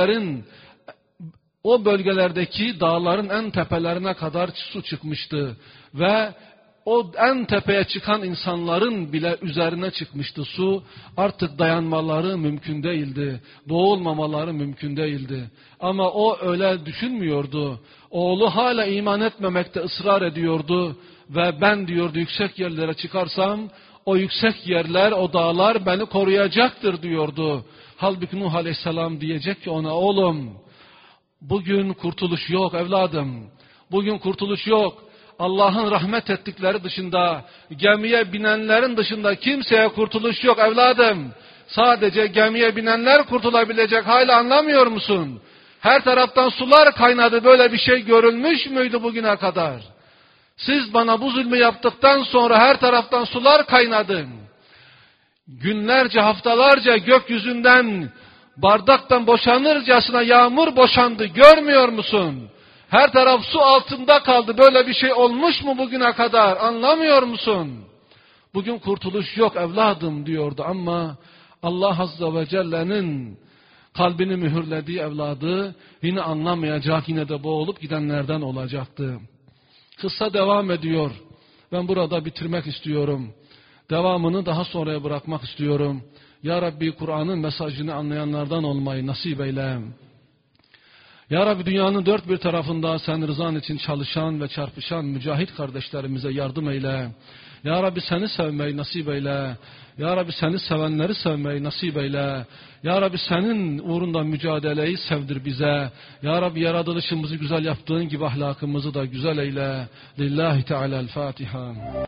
o bölgelerdeki dağların en tepelerine kadar su çıkmıştı. Ve o en tepeye çıkan insanların bile üzerine çıkmıştı su. Artık dayanmaları mümkün değildi. Boğulmamaları mümkün değildi. Ama o öyle düşünmüyordu. Oğlu hala iman etmemekte ısrar ediyordu. Ve ben diyordu yüksek yerlere çıkarsam o yüksek yerler, o dağlar beni koruyacaktır diyordu. Halbuki Nuh Aleyhisselam diyecek ki ona oğlum bugün kurtuluş yok evladım. Bugün kurtuluş yok. Allah'ın rahmet ettikleri dışında, gemiye binenlerin dışında kimseye kurtuluş yok evladım. Sadece gemiye binenler kurtulabilecek, hala anlamıyor musun? Her taraftan sular kaynadı, böyle bir şey görülmüş müydü bugüne kadar? Siz bana bu zulmü yaptıktan sonra her taraftan sular kaynadı. Günlerce, haftalarca gökyüzünden bardaktan boşanırcasına yağmur boşandı, görmüyor musun? Her taraf su altında kaldı. Böyle bir şey olmuş mu bugüne kadar? Anlamıyor musun? Bugün kurtuluş yok evladım diyordu ama Allah Azze ve Celle'nin kalbini mühürlediği evladı yine anlamayacak, yine de boğulup gidenlerden olacaktı. Kıssa devam ediyor. Ben burada bitirmek istiyorum. Devamını daha sonraya bırakmak istiyorum. Ya Rabbi Kur'an'ın mesajını anlayanlardan olmayı nasip eyle. Ya Rabbi dünyanın dört bir tarafında sen rızan için çalışan ve çarpışan mücahit kardeşlerimize yardım eyle. Ya Rabbi seni sevmeyi nasip eyle. Ya Rabbi seni sevenleri sevmeyi nasip eyle. Ya Rabbi senin uğrunda mücadeleyi sevdir bize. Ya Rabbi yaratılışımızı güzel yaptığın gibi ahlakımızı da güzel eyle. Lillahi Teala'l-Fatiha.